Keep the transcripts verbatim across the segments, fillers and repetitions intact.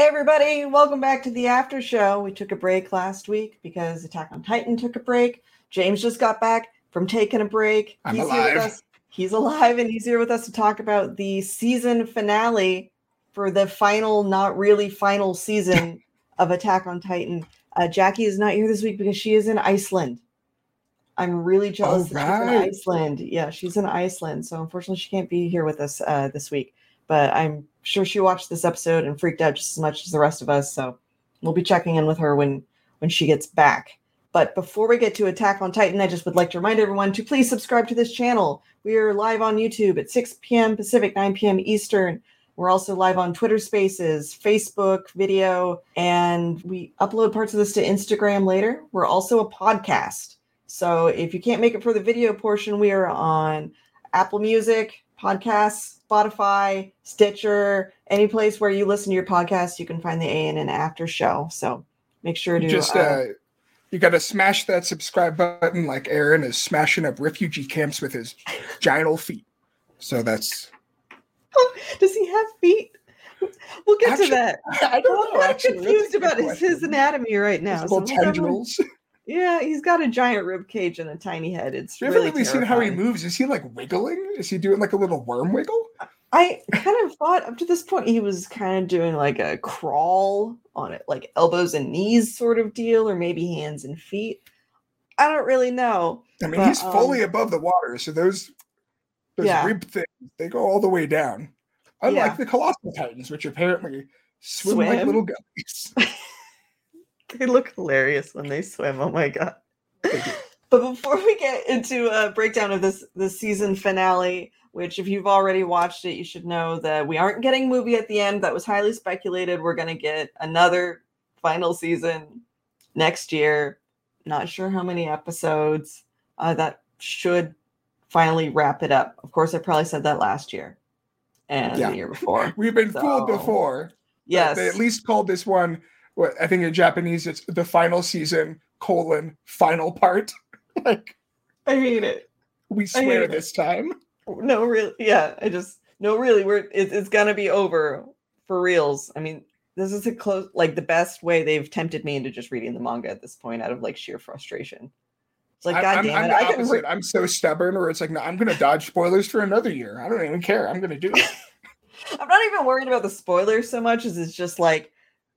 everybody, welcome back to the after show. We took a break last week because Attack on Titan took a break. James just got back from taking a break. I'm he's alive. Here with us. He's alive, and he's here with us to talk about the season finale for the final, not really final season of Attack on Titan. Uh, Jackie is not here this week because she is in Iceland. I'm really jealous oh, that right. she's in Iceland. Yeah, she's in Iceland, so unfortunately she can't be here with us uh, this week. But I'm sure she watched this episode and freaked out just as much as the rest of us. So we'll be checking in with her when, when she gets back. But before we get to Attack on Titan, I just would like to remind everyone to please subscribe to this channel. We are live on YouTube at six p.m. Pacific, nine p.m. Eastern. We're also live on Twitter Spaces, Facebook video, and we upload parts of this to Instagram later. We're also a podcast. So if you can't make it for the video portion, we are on Apple Music, Podcasts, Spotify, Stitcher, any place where you listen to your podcast, you can find the A N N After Show. So make sure to you just uh, uh, you got to smash that subscribe button like Aaron is smashing up refugee camps with his giant old feet. So that's. Does he have feet? We'll get actually, to that. I don't I'm know. Actually, confused about his, his anatomy right now. His little so tendrils. Yeah, he's got a giant rib cage and a tiny head. It's Have really you ever really seen how he moves? Is he like wiggling? Is he doing like a little worm wiggle? I kind of thought up to this point he was kind of doing like a crawl on it, like elbows and knees sort of deal, or maybe hands and feet. I don't really know. I mean, but, he's fully um, above the water, so those those yeah. rib things, they go all the way down. Unlike Yeah. the Colossal Titans, which apparently swim, Swim? like little guppies. They look hilarious when they swim. Oh my god. But before we get into a breakdown of this this season finale, which if you've already watched it, you should know that we aren't getting a movie at the end. That was highly speculated. We're going to get another final season next year. Not sure how many episodes. Uh, that should finally wrap it up. Of course, I probably said that last year and Yeah. the year before. We've been So, fooled before. Yes. They at least called this one, what I think in Japanese, it's the final season, colon, final part. Like, I hate it. we I swear hate this time. No, really. Yeah, I just no, really. We're it, it's gonna be over for reals. I mean, this is a close, like the best way they've tempted me into just reading the manga at this point, out of like sheer frustration. It's like, I, God I'm, damn I'm it! the I can. opposite. Re- I'm so stubborn, where it's like, no, I'm going to dodge spoilers for another year. I don't even care. I'm going to do it. I'm not even worried about the spoilers so much as it's just like,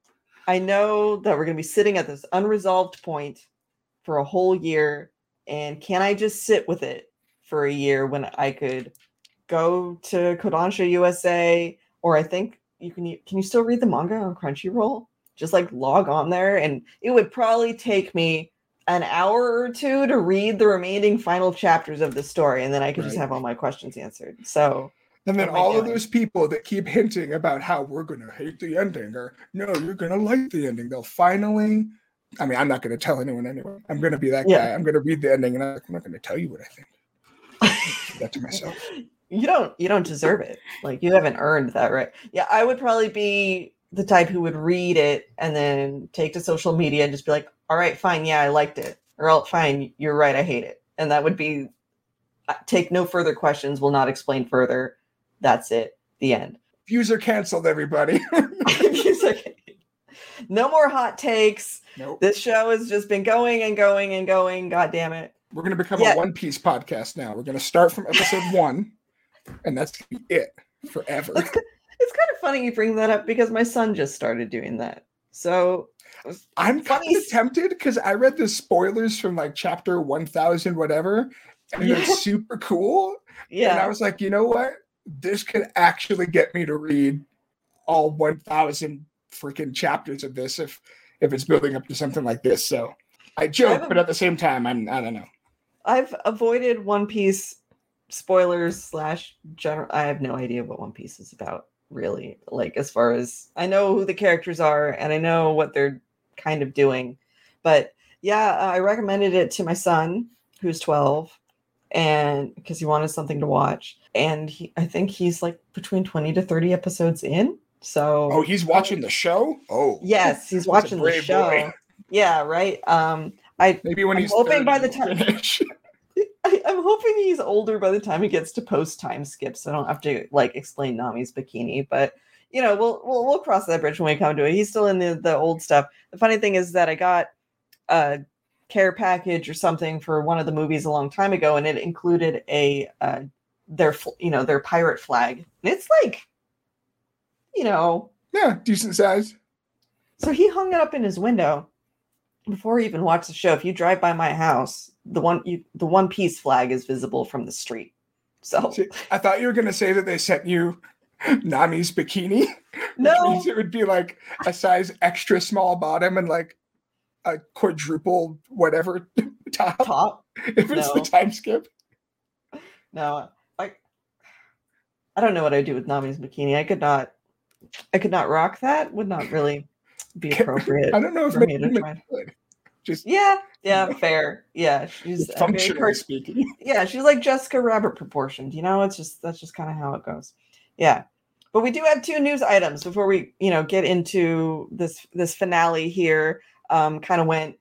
I know that we're gonna be sitting at this unresolved point for a whole year, and can I just sit with it for a year when I could go to Kodansha U S A, or I think you can can you still read the manga on Crunchyroll? Just like log on there, and it would probably take me an hour or two to read the remaining final chapters of the story, and then I could just Right. have all my questions answered. So, And then what am I all of doing? those people that keep hinting about how we're going to hate the ending, or no, you're going to like the ending, they'll finally. I mean, I'm not going to tell anyone anyway. I'm going to be that Yeah. guy. I'm going to read the ending, and I'm not going to tell you what I think. Keep that to myself. You don't you don't deserve it. Like, you haven't earned that right. Yeah, I would probably be the type who would read it and then take to social media and just be like, all right, fine, yeah, I liked it. Or else, fine, you're right, I hate it. And that would be uh, take no further questions, will not explain further. That's it. The end. Views are canceled, everybody. Views are- no more hot takes. Nope. This show has just been going and going and going. God damn it. We're going to become Yeah. a One Piece podcast now. We're going to start from episode one, and that's going to be it forever. It's, it's kind of funny you bring that up because my son just started doing that. So I'm funny kind of tempted because I read the spoilers from like chapter one thousand, whatever, and Yeah. they're super cool. yeah. And I was like, you know what? This could actually get me to read all one thousand freaking chapters of this if if it's building up to something like this. So I joke, I've- but at the same time, I'm I don't know. I've avoided One Piece spoilers slash general. I have no idea what One Piece is about, really. Like, as far as I know who the characters are and I know what they're kind of doing. But yeah, I recommended it to my son, who's twelve, and because he wanted something to watch. And he, I think he's like between twenty to thirty episodes in. So Oh, he's watching the show? Oh. yes, he's That's a watching the brave show. boy. Yeah, right. Um, I Maybe when I'm he's hoping thirty, by the he'll time- finish. I, I'm hoping he's older by the time he gets to post time skips, so I don't have to like explain Nami's bikini. But you know, we'll we'll we'll cross that bridge when we come to it. He's still in the the old stuff. The funny thing is that I got a care package or something for one of the movies a long time ago, and it included a uh, their you know their pirate flag. And it's like, you know, yeah, decent size. So he hung it up in his window before he even watched the show. If you drive by my house, the one you, the One Piece flag is visible from the street. So See, I thought you were going to say that they sent you Nami's bikini. No, which means it would be like a size extra small bottom and like a quadruple whatever top. Top? If it's No. the time skip. No, I I don't know what I'd do with Nami's bikini. I could not I could not rock that. Would not really be appropriate. I don't know if for me to maybe try. could. Just Yeah, yeah, fair. Yeah, she's a very functionally per- speaking. yeah, she's like Jessica Rabbit proportioned. You know, it's just that's just kind of how it goes. Yeah, but we do have two news items before we, you know, get into this this finale here. Um, kind of went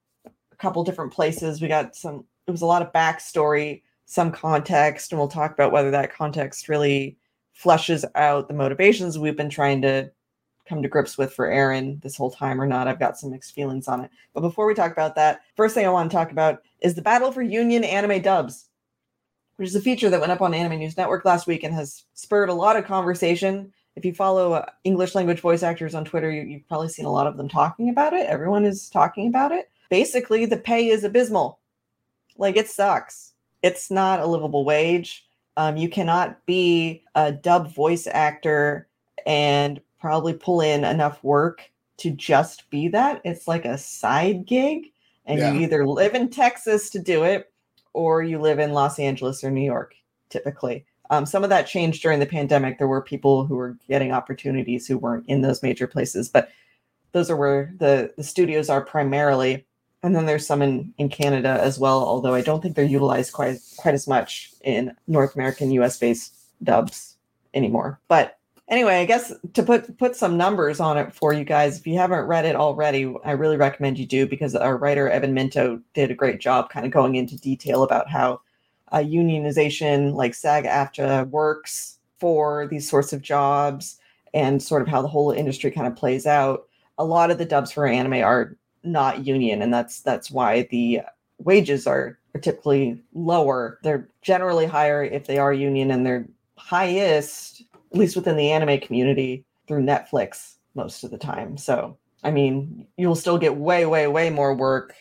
a couple different places. We got some. It was a lot of backstory, some context, and we'll talk about whether that context really fleshes out the motivations we've been trying to come to grips with for Eren this whole time or not. I've got some mixed feelings on it. But before we talk about that, first thing I want to talk about is the battle for Union anime dubs, which is a feature that went up on Anime News Network last week and has spurred a lot of conversation. If you follow uh, English language voice actors on Twitter, you, you've probably seen a lot of them talking about it. Everyone is talking about it. Basically, the pay is abysmal. Like, it sucks. It's not a livable wage. Um, you cannot be a dub voice actor and probably pull in enough work to just be that. It's like a side gig, and Yeah. you either live in Texas to do it, or you live in Los Angeles or New York, typically. Um, some of that changed during the pandemic. There were people who were getting opportunities who weren't in those major places, but those are where the, the studios are primarily. And then there's some in, in Canada as well, although I don't think they're utilized quite, quite as much in North American U S-based dubs anymore. But anyway, I guess to put put some numbers on it for you guys, if you haven't read it already, I really recommend you do, because our writer, Evan Minto, did a great job kind of going into detail about how uh, unionization, like SAG-AFTRA, works for these sorts of jobs and sort of how the whole industry kind of plays out. A lot of the dubs for anime are not union, and that's that's why the wages are, are typically lower. They're generally higher if they are union, and they're highest, at least within the anime community, through Netflix most of the time. So, I mean, you'll still get way, way, way more work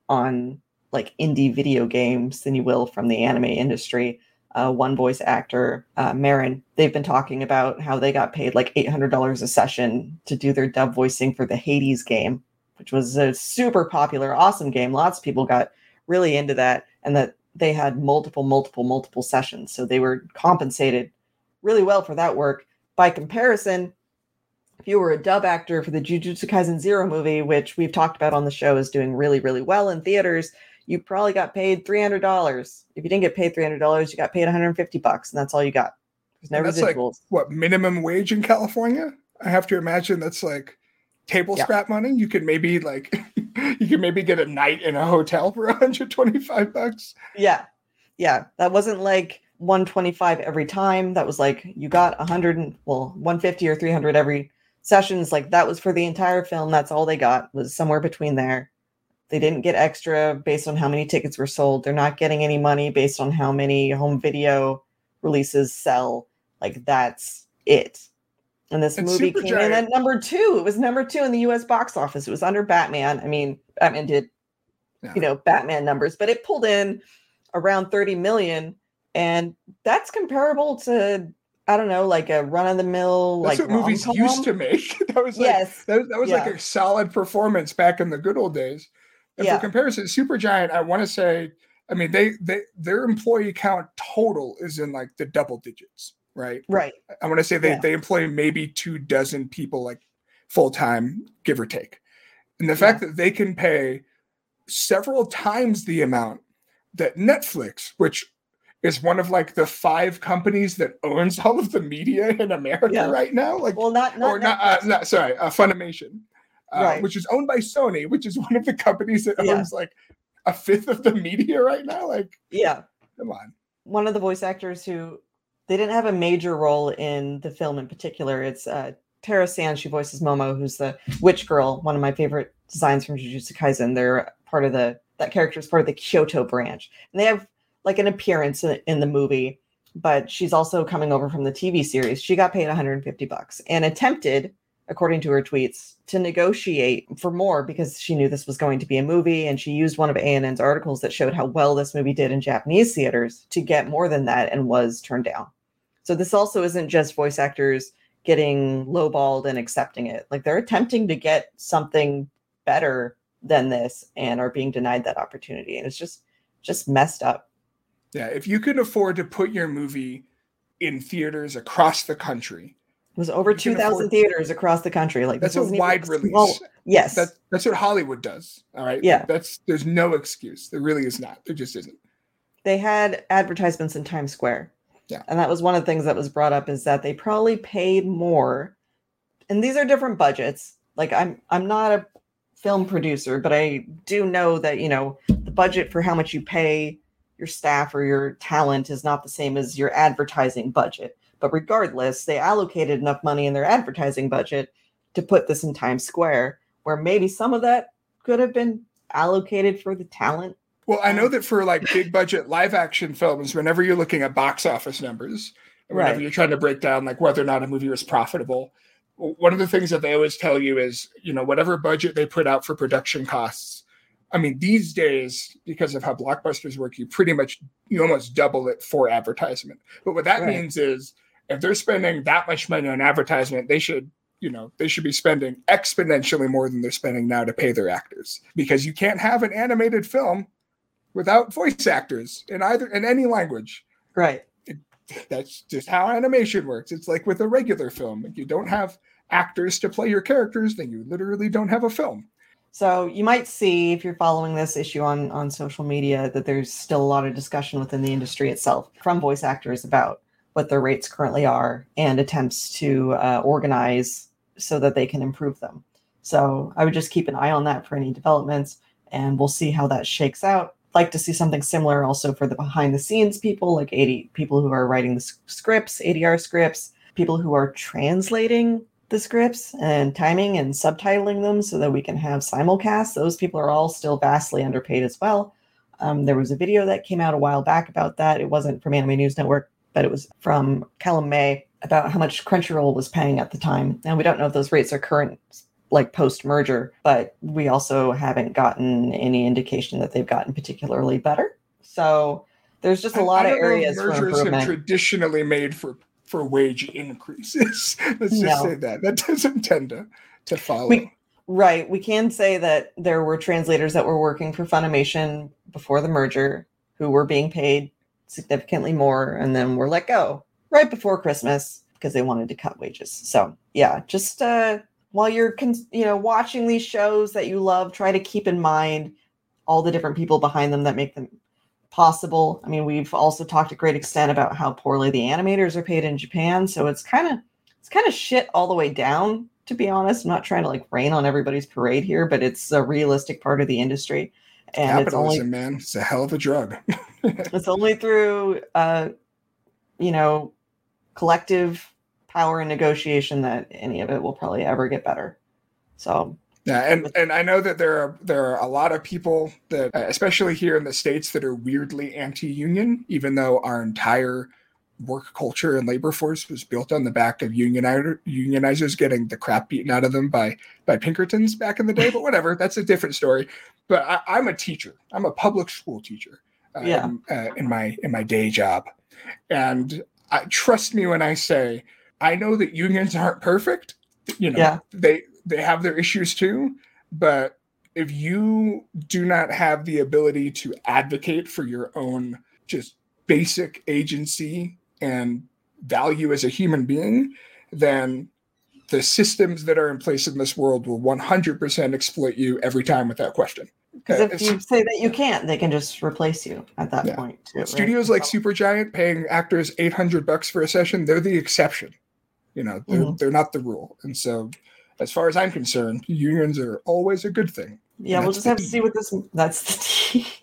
on like indie video games than you will from the anime industry. Uh, one voice actor, uh, Marin, they've been talking about how they got paid like eight hundred dollars a session to do their dub voicing for the Hades game, which was a super popular, awesome game. Lots of people got really into that, and that they had multiple, multiple, multiple sessions. So they were compensated really well for that work. By comparison, if you were a dub actor for the Jujutsu Kaisen Zero movie, which we've talked about on the show is doing really, really well in theaters, you probably got paid three hundred dollars. If you didn't get paid three hundred dollars, you got paid one hundred fifty bucks, and that's all you got. There's no And that's residuals. like what, minimum wage in California? I have to imagine that's like table Yeah. scrap money. You could maybe like you could maybe get a night in a hotel for one hundred twenty-five bucks. Yeah. Yeah. That wasn't like one twenty-five every time. That was like you got one hundred and well, one fifty or three hundred every sessions. Like that was for the entire film. That's all they got, was somewhere between there. They didn't get extra based on how many tickets were sold. They're not getting any money based on how many home video releases sell. Like that's it. And this And movie came Supergiant- in at number two. It was number two in the U S box office. It was under Batman. I mean, Batman did, Yeah. you know, Batman numbers, but it pulled in around thirty million. And that's comparable to, I don't know, like a run of the mill, That's like what movies rom-com. used to make. That was like Yes. that was, that was like Yeah. a solid performance back in the good old days. And Yeah. for comparison, Supergiant, I want to say, I mean, they they their employee count total is in like the double digits, right? Right. I want to say they Yeah. they employ maybe two dozen people, like full time, give or take. And the fact that they can pay several times the amount that Netflix, which is one of like the five companies that owns all of the media in America Yeah. right now, like Well, not, not, or not, uh, Netflix. not sorry, uh, Funimation, uh, Right. which is owned by Sony, which is one of the companies that Yeah. owns like a fifth of the media right now. Like, Yeah. come on. One of the voice actors who they didn't have a major role in the film in particular. It's uh, Tara Sand. She voices Momo, who's the witch girl, one of my favorite designs from Jujutsu Kaisen. They're part of the, that character is part of the Kyoto branch. And they have like an appearance in, in the movie, but she's also coming over from the T V series. She got paid one hundred fifty bucks and attempted, according to her tweets, to negotiate for more because she knew this was going to be a movie. And she used one of A N N's articles that showed how well this movie did in Japanese theaters to get more than that and was turned down. So this also isn't just voice actors getting lowballed and accepting it. Like they're attempting to get something better than this and are being denied that opportunity. And it's just, just messed up. Yeah. If you can afford to put your movie in theaters across the country, it was over two thousand theaters across the country. Like that's a wide release. Small, yes. That, that's what Hollywood does. All right. Yeah. That's, there's no excuse. There really is not. There just isn't. They had advertisements in Times Square. Yeah. And that was one of the things that was brought up is that they probably paid more. And these are different budgets. Like I'm, I'm not a film producer, but I do know that, you know, the budget for how much you pay your staff or your talent is not the same as your advertising budget. But regardless, they allocated enough money in their advertising budget to put this in Times Square, where maybe some of that could have been allocated for the talent. Well, I know that for like big budget live action films, whenever you're looking at box office numbers, whenever right. you're trying to break down like whether or not a movie was profitable, one of the things that they always tell you is, you know, whatever budget they put out for production costs. I mean, these days, because of how blockbusters work, you pretty much, you almost double it for advertisement. But what that right. means is, if they're spending that much money on advertisement, they should, you know, they should be spending exponentially more than they're spending now to pay their actors. Because you can't have an animated film without voice actors in either in any language. Right. It, that's just how animation works. It's like with a regular film. If you don't have actors to play your characters, then you literally don't have a film. So you might see, if you're following this issue on, on social media, that there's still a lot of discussion within the industry itself from voice actors about what their rates currently are and attempts to uh, organize so that they can improve them. So I would just keep an eye on that for any developments, and we'll see how that shakes out. Like to see something similar also for the behind the scenes people, like eighty people who are writing the scripts, A D R scripts, people who are translating the scripts and timing and subtitling them so that we can have simulcasts. Those people are all still vastly underpaid as well. Um, there was a video that came out a while back about that. It wasn't from Anime News Network, but it was from Callum May about how much Crunchyroll was paying at the time. And we don't know if those rates are current, like post-merger, but we also haven't gotten any indication that they've gotten particularly better. So there's just a lot of areas for improvement. Mergers have traditionally made for, for wage increases. Let's just no. say that. That doesn't tend to, to follow. We, right. We can say that there were translators that were working for Funimation before the merger who were being paid significantly more and then were let go right before Christmas because they wanted to cut wages. So yeah, just uh, while you're con- you know watching these shows that you love, try to keep in mind all the different people behind them that make them possible. I mean, we've also talked a great extent about how poorly the animators are paid in Japan. So it's kind of it's kind of shit all the way down, to be honest. I'm not trying to like rain on everybody's parade here, but it's a realistic part of the industry. And capitalism, it's only, man, it's a hell of a drug. It's only through, uh, you know, collective power and negotiation that any of it will probably ever get better. So yeah, and and I know that there are there are a lot of people that, especially here in the States, that are weirdly anti-union, even though our entire work culture and labor force was built on the back of unionizer, unionizers getting the crap beaten out of them by by Pinkertons back in the day. But whatever, that's a different story. But I, I'm a teacher. I'm a public school teacher. Uh, yeah. in, uh, in my in my day job, and I, trust me when I say I know that unions aren't perfect. You know, yeah. they they have their issues too. But if you do not have the ability to advocate for your own just basic agency and value as a human being, then the systems that are in place in this world will one hundred percent exploit you every time without question. Because if you say that you can't, they can just replace you at that yeah. point. Too, Studios right? like Supergiant paying actors eight hundred bucks for a session, they're the exception. You know, they're, mm-hmm. they're not the rule. And so as far as I'm concerned, unions are always a good thing. Yeah, we'll just have to see what this, that's the tea.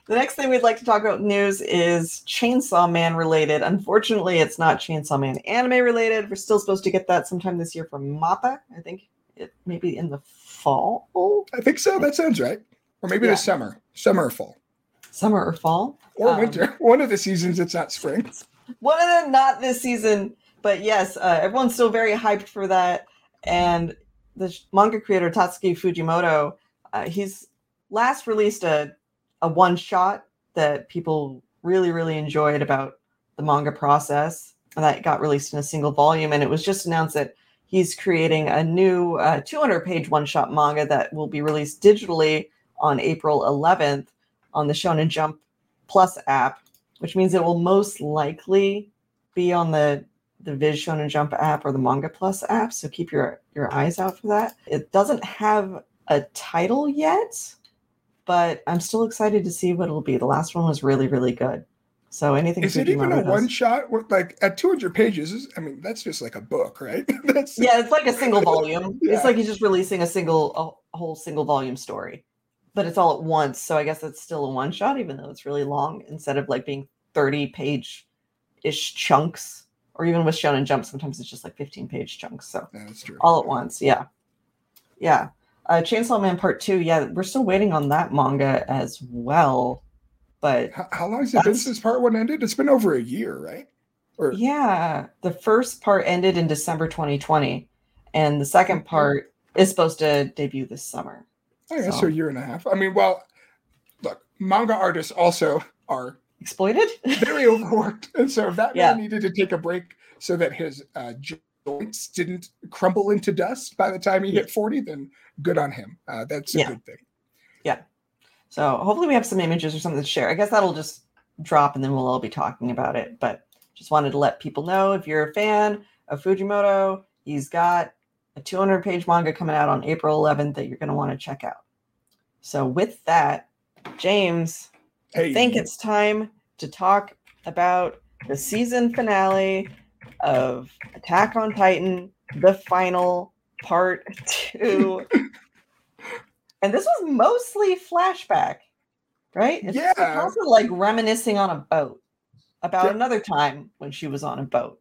The next thing we'd like to talk about news is Chainsaw Man related. Unfortunately, it's not Chainsaw Man anime related. We're still supposed to get that sometime this year from MAPPA. I think it maybe in the fall. I think so. That sounds right. Or maybe Yeah. the summer. Summer or fall. Summer or fall. Or Um, winter. One of the seasons, it's not spring. One of them, not this season. But yes, uh, everyone's still very hyped for that. And the manga creator Tatsuki Fujimoto, uh, he's last released a a one shot that people really, really enjoyed about the manga process. And that got released in a single volume. And it was just announced that he's creating a new uh, two hundred page one shot manga that will be released digitally on April eleventh on the Shonen Jump Plus app, which means it will most likely be on the, the Viz Shonen Jump app or the Manga Plus app. So keep your, your eyes out for that. It doesn't have a title yet, but I'm still excited to see what it'll be. The last one was really, really good. So anything. Is it even a one shot? Like at two hundred pages? I mean, that's just like a book, right? That's yeah, it's like a single volume. Yeah. It's like he's just releasing a single, a whole single volume story, but it's all at once. So I guess it's still a one shot, even though it's really long. Instead of like being thirty page ish chunks, or even with Shonen Jump, sometimes it's just like fifteen page chunks. So Yeah, that's true. all at once, yeah, yeah. Uh, Chainsaw Man Part Two, yeah, we're still waiting on that manga as well. But how, how long has it been since part one ended? It's been over a year, right? Or yeah, the first part ended in December twenty twenty, and the second part is supposed to debut this summer. I guess So- so a year and a half. I mean, well, look, manga artists also are Exploited? very overworked, and so if that Yeah. man needed to take a break so that his uh, joints didn't crumble into dust by the time he hit forty, then good on him. Uh, that's a Yeah. good thing. So hopefully we have some images or something to share. I guess that'll just drop and then we'll all be talking about it. But just wanted to let people know, if you're a fan of Fujimoto, he's got a two hundred page manga coming out on April eleventh that you're going to want to check out. So with that, James, Hey, I think it's time to talk about the season finale of Attack on Titan, the final part two. And this was mostly flashback, right? It's Yeah. also like reminiscing on a boat about Yeah. another time when she was on a boat.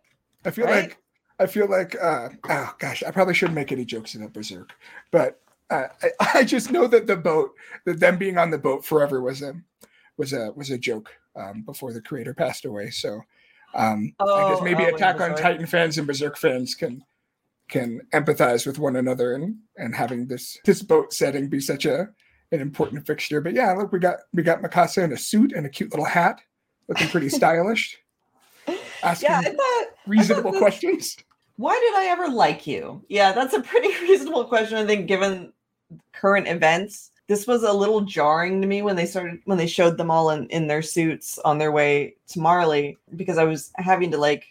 I feel right? like I feel like uh, oh gosh, I probably shouldn't make any jokes about Berserk, but uh, I, I just know that the boat, that them being on the boat forever was a was a was a joke um, before the creator passed away. So um, I guess Oh, maybe oh, in Attack on Berserk. Titan fans and Berserk fans can can empathize with one another and and having this this boat setting be such a an important fixture. But yeah, look, we got we got Mikasa in a suit and a cute little hat, looking pretty stylish, asking Yeah, I thought, reasonable that- questions. why did I ever like you? Yeah, that's a pretty reasonable question, I think, given current events. This was a little jarring to me when they started when they showed them all in, in their suits on their way to Marley, because I was having to like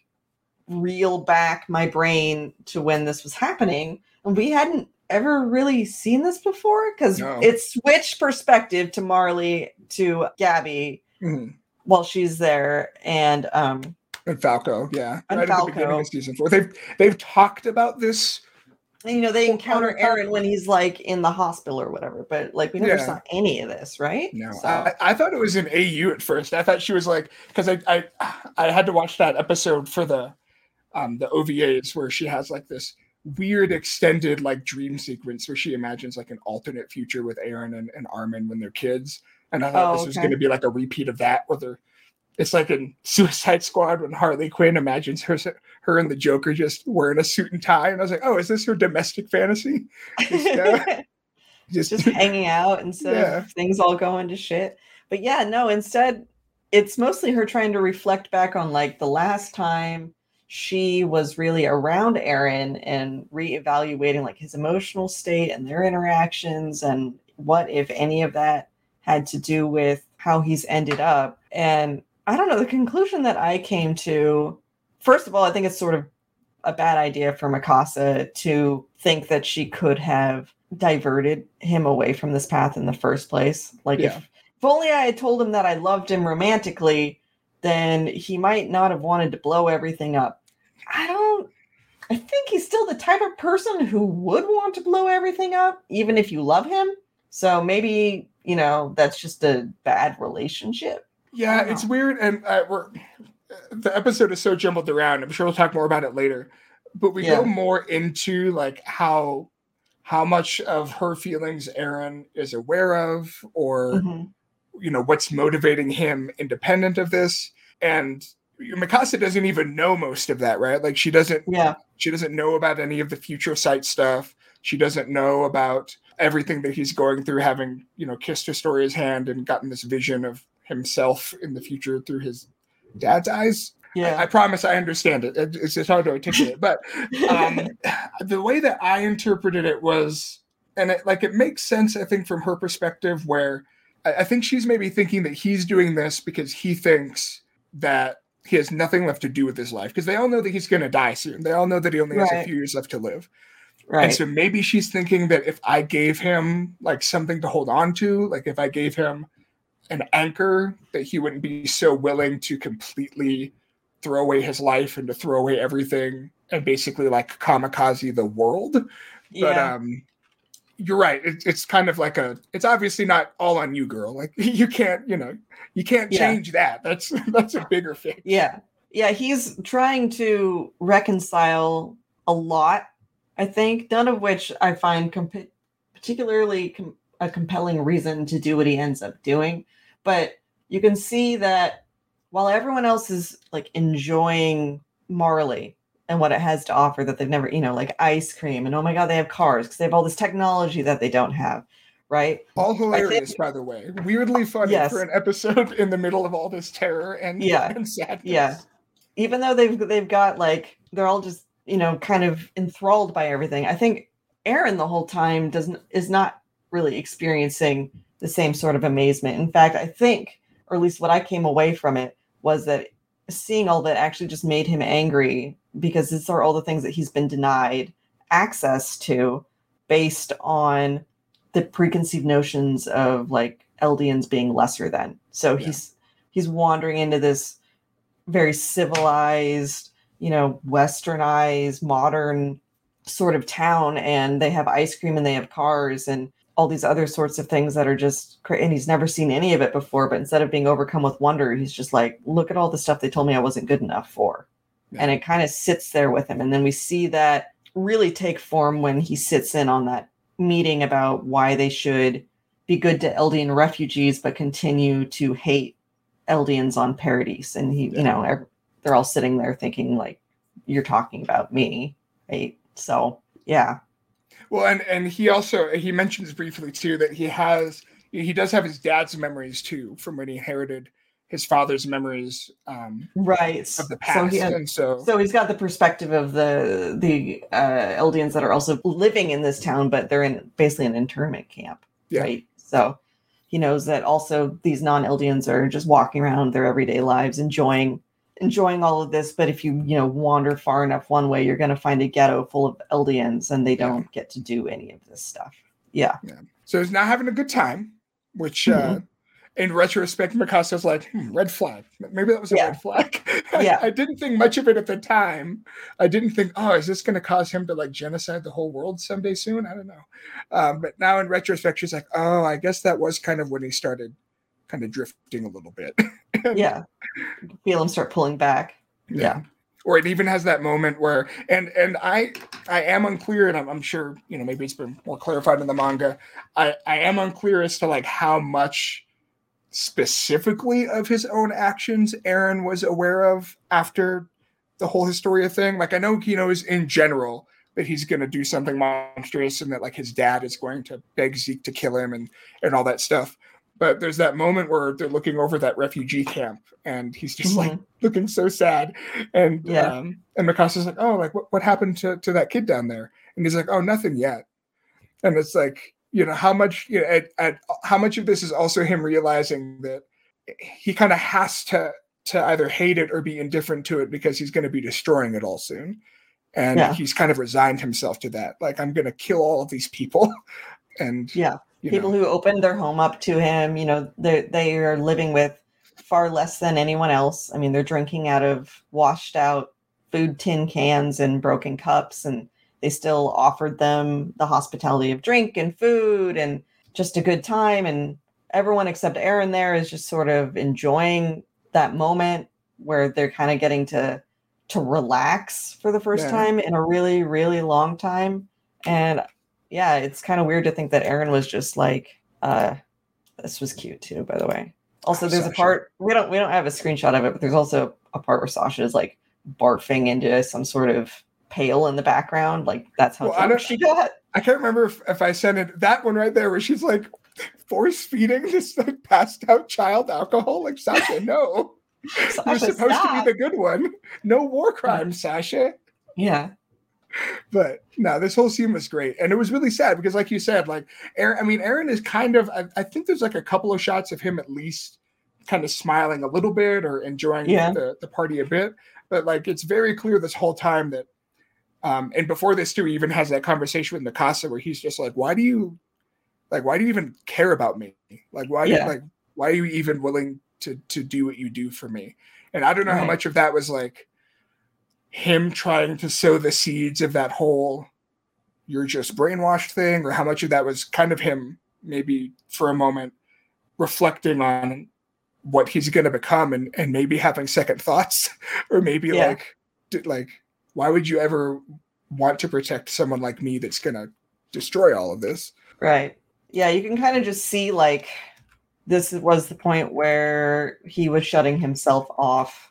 reel back my brain to when this was happening. And we hadn't ever really seen this before, because No. it switched perspective to Marley to Gabby Mhm. while she's there. And um And Falco, yeah, And right at the beginning Falco. of season four. They've they've talked about this. And, you know, they Well, encounter other- Aaron when he's like in the hospital or whatever, but like we never Yeah. saw any of this, right? No, So, I, I thought it was an A U at first. I thought she was like, because I, I I had to watch that episode for the um the O V As where she has like this weird extended like dream sequence where she imagines like an alternate future with Aaron and, and Armin when they're kids. And I thought Oh, this was okay. going to be like a repeat of that, where they're it's like in Suicide Squad when Harley Quinn imagines her her and the Joker just wearing a suit and tie, and I was like, oh, is this her domestic fantasy? Just, uh, just, just hanging out instead Yeah. of things all going to shit. But yeah, no, instead it's mostly her trying to reflect back on like the last time she was really around Aaron and reevaluating like his emotional state and their interactions and what, if any of that had to do with how he's ended up. And I don't know, the conclusion that I came to, first of all, I think it's sort of a bad idea for Mikasa to think that she could have diverted him away from this path in the first place. Like Yeah. if, if only I had told him that I loved him romantically, then he might not have wanted to blow everything up. I don't, I think he's still the type of person who would want to blow everything up, even if you love him. So maybe, you know, that's just a bad relationship. Yeah, it's weird. And uh, we're, the episode is so jumbled around. I'm sure we'll talk more about it later. But we Yeah. go more into like how how much of her feelings Aaron is aware of, or Mm-hmm. you know, what's motivating him independent of this. And Mikasa doesn't even know most of that, right? Like she doesn't Yeah. she doesn't know about any of the future sight stuff. She doesn't know about everything that he's going through, having, you know, kissed Historia's hand and gotten this vision of himself in the future through his dad's eyes. Yeah. I, I promise I understand it. It's just hard to articulate. But um, the way that I interpreted it was, and it, like, it makes sense, I think, from her perspective, where I, I think she's maybe thinking that he's doing this because he thinks that he has nothing left to do with his life. Because they all know that he's going to die soon. They all know that he only has Right. a few years left to live. Right. And so maybe she's thinking that if I gave him like something to hold on to, like if I gave him an anchor, that he wouldn't be so willing to completely throw away his life and to throw away everything and basically like kamikaze the world. Yeah. But um, you're right. It, it's kind of like a, it's obviously not all on you, girl. Like you can't, you know, you can't Yeah. change that. That's, that's a bigger fix. Yeah. Yeah. He's trying to reconcile a lot, I think, none of which I find comp- particularly com- a compelling reason to do what he ends up doing. But you can see that while everyone else is like enjoying Marley and what it has to offer, that they've never, you know, like ice cream and oh my God, they have cars because they have all this technology that they don't have. Right. All hilarious, think, by the way. Weirdly funny yes. for an episode in the middle of all this terror and, yeah. and sadness. Yeah. Even though they've they've got like they're all just, you know, kind of enthralled by everything. I think Aaron the whole time doesn't is not really experiencing the same sort of amazement. In fact, I think, or at least what I came away from it, was that seeing all that actually just made him angry because these are all the things that he's been denied access to based on the preconceived notions of like Eldians being lesser than. So Yeah. he's he's wandering into this very civilized, you know, westernized, modern sort of town, and they have ice cream and they have cars and all these other sorts of things that are just crazy. And he's never seen any of it before, but instead of being overcome with wonder, he's just like, look at all the stuff they told me I wasn't good enough for. Yeah. And it kind of sits there with him. And then we see that really take form when he sits in on that meeting about why they should be good to Eldian refugees, but continue to hate Eldians on Paradise. And he, yeah. you know, they're all sitting there thinking like, you're talking about me, right? So, yeah. Well, and, and he also, he mentions briefly too, that he has, he does have his dad's memories too, from when he inherited his father's memories um, right. of the past. So he had, and so, so he's got the perspective of the, the uh, Eldians that are also living in this town, but they're in basically an internment camp, yeah. right? So he knows that also these non-Eldians are just walking around their everyday lives, enjoying enjoying all of this. But if you, you know, wander far enough one way, you're going to find a ghetto full of Eldians and they don't yeah. get to do any of this stuff. Yeah. yeah. So he's not having a good time, which mm-hmm. uh, in retrospect, Mikasa's like, hmm, red flag. Maybe that was a yeah. red flag. yeah. I didn't think much of it at the time. I didn't think, oh, is this going to cause him to like genocide the whole world someday soon? I don't know. Um, but now in retrospect, she's like, oh, I guess that was kind of when he started kind of drifting a little bit. and, yeah. Feel him start pulling back. Yeah. yeah. Or it even has that moment where, and and I I am unclear, and I'm, I'm sure, you know, maybe it's been more clarified in the manga. I, I am unclear as to like how much specifically of his own actions Aaron was aware of after the whole Historia thing. Like I know he knows in general that he's going to do something monstrous and that like his dad is going to beg Zeke to kill him and, and all that stuff. But there's that moment where they're looking over that refugee camp and he's just mm-hmm. like looking so sad. And yeah. um, and Mikasa's like, oh, like what, what happened to, to that kid down there? And he's like, oh, nothing yet. And it's like, you know, how much, you know, at, at, how much of this is also him realizing that he kind of has to, to either hate it or be indifferent to it because he's going to be destroying it all soon. And yeah. he's kind of resigned himself to that. Like, I'm going to kill all of these people. And yeah. You People know. who opened their home up to him, you know, they they are living with far less than anyone else. I mean, they're drinking out of washed out food tin cans and broken cups, and they still offered them the hospitality of drink and food and just a good time, and everyone except Aaron there is just sort of enjoying that moment where they're kind of getting to to relax for the first Yeah. time in a really, really long time. And yeah, it's kind of weird to think that Aaron was just like, uh, this was cute too, by the way. Also, Oh, there's Sasha. a part we don't we don't have a screenshot of it, but there's also a part where Sasha is like barfing into some sort of pail in the background. Like that's how Well, I drunk don't- she got. I can't remember if, if I sent it, that one right there where she's like force feeding this like passed out child alcohol. Like, Sasha, no. You're Sasha, supposed stop. to be the good one. No war crimes, Sasha. Yeah. But no, this whole scene was great. And it was really sad because, like you said, like Aaron, I mean, Aaron is kind of, I, I think there's like a couple of shots of him at least kind of smiling a little bit or enjoying Yeah. the, the party a bit. But like, it's very clear this whole time that, um, and before this too, he even has that conversation with Mikasa where he's just like, why do you, like, why do you even care about me? Like, why do Yeah. you, like, why are you even willing to, to do what you do for me? And I don't know how Right. much of that was like him trying to sow the seeds of that whole you're just brainwashed thing, or how much of that was kind of him maybe for a moment reflecting on what he's going to become and, and maybe having second thoughts, or maybe Yeah. like, did, like, why would you ever want to protect someone like me that's going to destroy all of this? Right. Yeah, you can kind of just see like this was the point where he was shutting himself off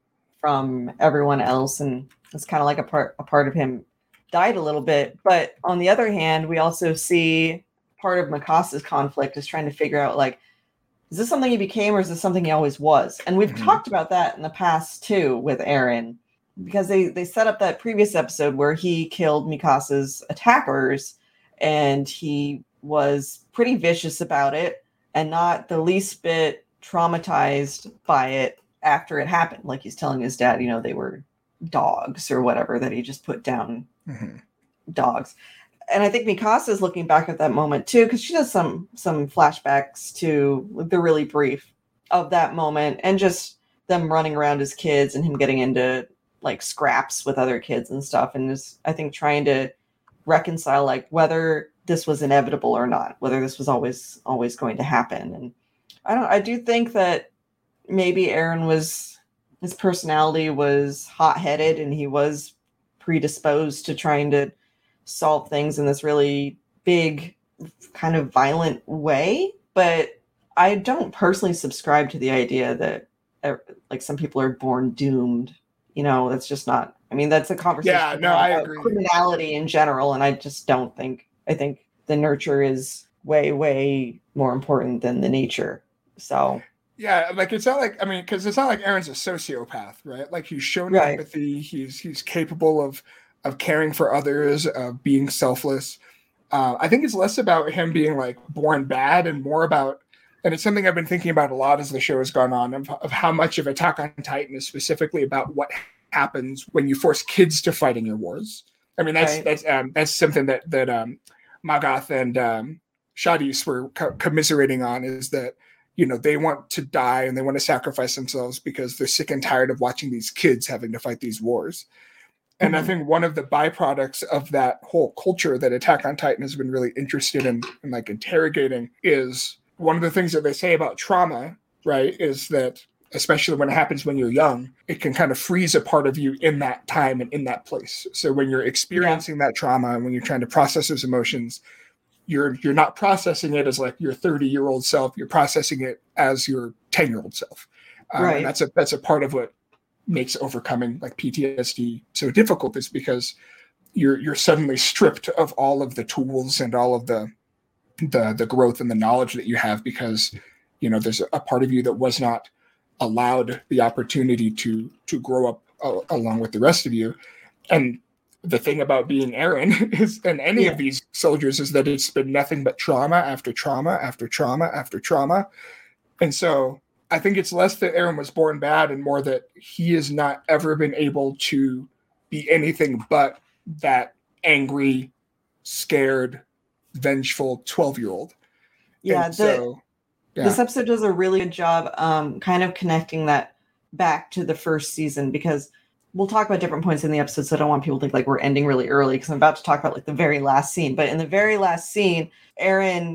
from everyone else, and it's kind of like a part a part of him died a little bit. But on the other hand, we also see part of Mikasa's conflict is trying to figure out like, is this something he became or is this something he always was? And we've Mhm. talked about that in the past too with Aaron, because they they set up that previous episode where he killed Mikasa's attackers, and he was pretty vicious about it and not the least bit traumatized by it after it happened. Like he's telling his dad, you know, they were dogs or whatever, that he just put down Mhm. dogs. And I think Mikasa is looking back at that moment too, because she does some some flashbacks to the really brief of that moment and just them running around as kids and him getting into like scraps with other kids and stuff, and is I think trying to reconcile like whether this was inevitable or not, whether this was always always going to happen. And I don't I do think that maybe Aaron was his personality was hot-headed and he was predisposed to trying to solve things in this really big kind of violent way, but I don't personally subscribe to the idea that uh, like some people are born doomed. You know, that's just not, I mean, that's a conversation Yeah, no, I about agree. criminality in general, and I just don't think I think the nurture is way way more important than the nature. So Yeah, like it's not like, I mean, because it's not like Aaron's a sociopath, right? Like he's shown Right. empathy, he's he's capable of of caring for others, of being selfless. Uh, I think it's less about him being like born bad and more about, and it's something I've been thinking about a lot as the show has gone on, of, of how much of Attack on Titan is specifically about what happens when you force kids to fight in your wars. I mean, that's Right. that's um, that's something that that um, Magath and um, Shadis were co- commiserating on, is that, you know, they want to die and they want to sacrifice themselves because they're sick and tired of watching these kids having to fight these wars. And Mhm. I think one of the byproducts of that whole culture that Attack on Titan has been really interested in, in like interrogating, is one of the things that they say about trauma, right, is that especially when it happens when you're young, it can kind of freeze a part of you in that time and in that place. So when you're experiencing that trauma and when you're trying to process those emotions, you're you're not processing it as like your thirty year old self, you're processing it as your ten year old self. Um, Right. And that's a that's a part of what makes overcoming like P T S D so difficult, is because you're you're suddenly stripped of all of the tools and all of the the the growth and the knowledge that you have, because, you know, there's a part of you that was not allowed the opportunity to to grow up uh, along with the rest of you. And the thing about being Aaron is, and any Yeah. of these soldiers, is that it's been nothing but trauma after trauma after trauma after trauma. And so I think it's less that Aaron was born bad and more that he has not ever been able to be anything but that angry, scared, vengeful twelve year old. Yeah, And the, so, yeah. this episode does a really good job um, kind of connecting that back to the first season, because we'll talk about different points in the episode, so I don't want people to think like we're ending really early, because I'm about to talk about like the very last scene. But in the very last scene, Aaron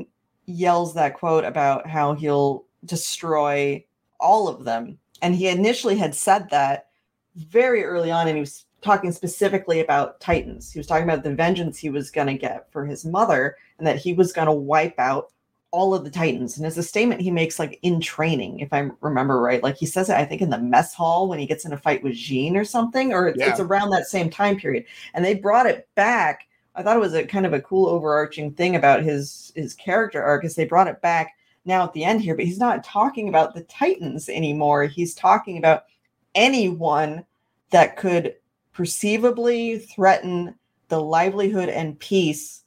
yells that quote about how he'll destroy all of them. And he initially had said that very early on, and he was talking specifically about Titans. He was talking about the vengeance he was going to get for his mother, and that he was going to wipe out all of the Titans. And it's a statement he makes like in training, if I remember right. Like he says it, I think, in the mess hall when he gets in a fight with Jean or something, or it's, yeah. it's around that same time period. And they brought it back. I thought it was a kind of a cool overarching thing about his his character arc, is they brought it back now at the end here, but he's not talking about the Titans anymore. He's talking about anyone that could perceivably threaten the livelihood and peace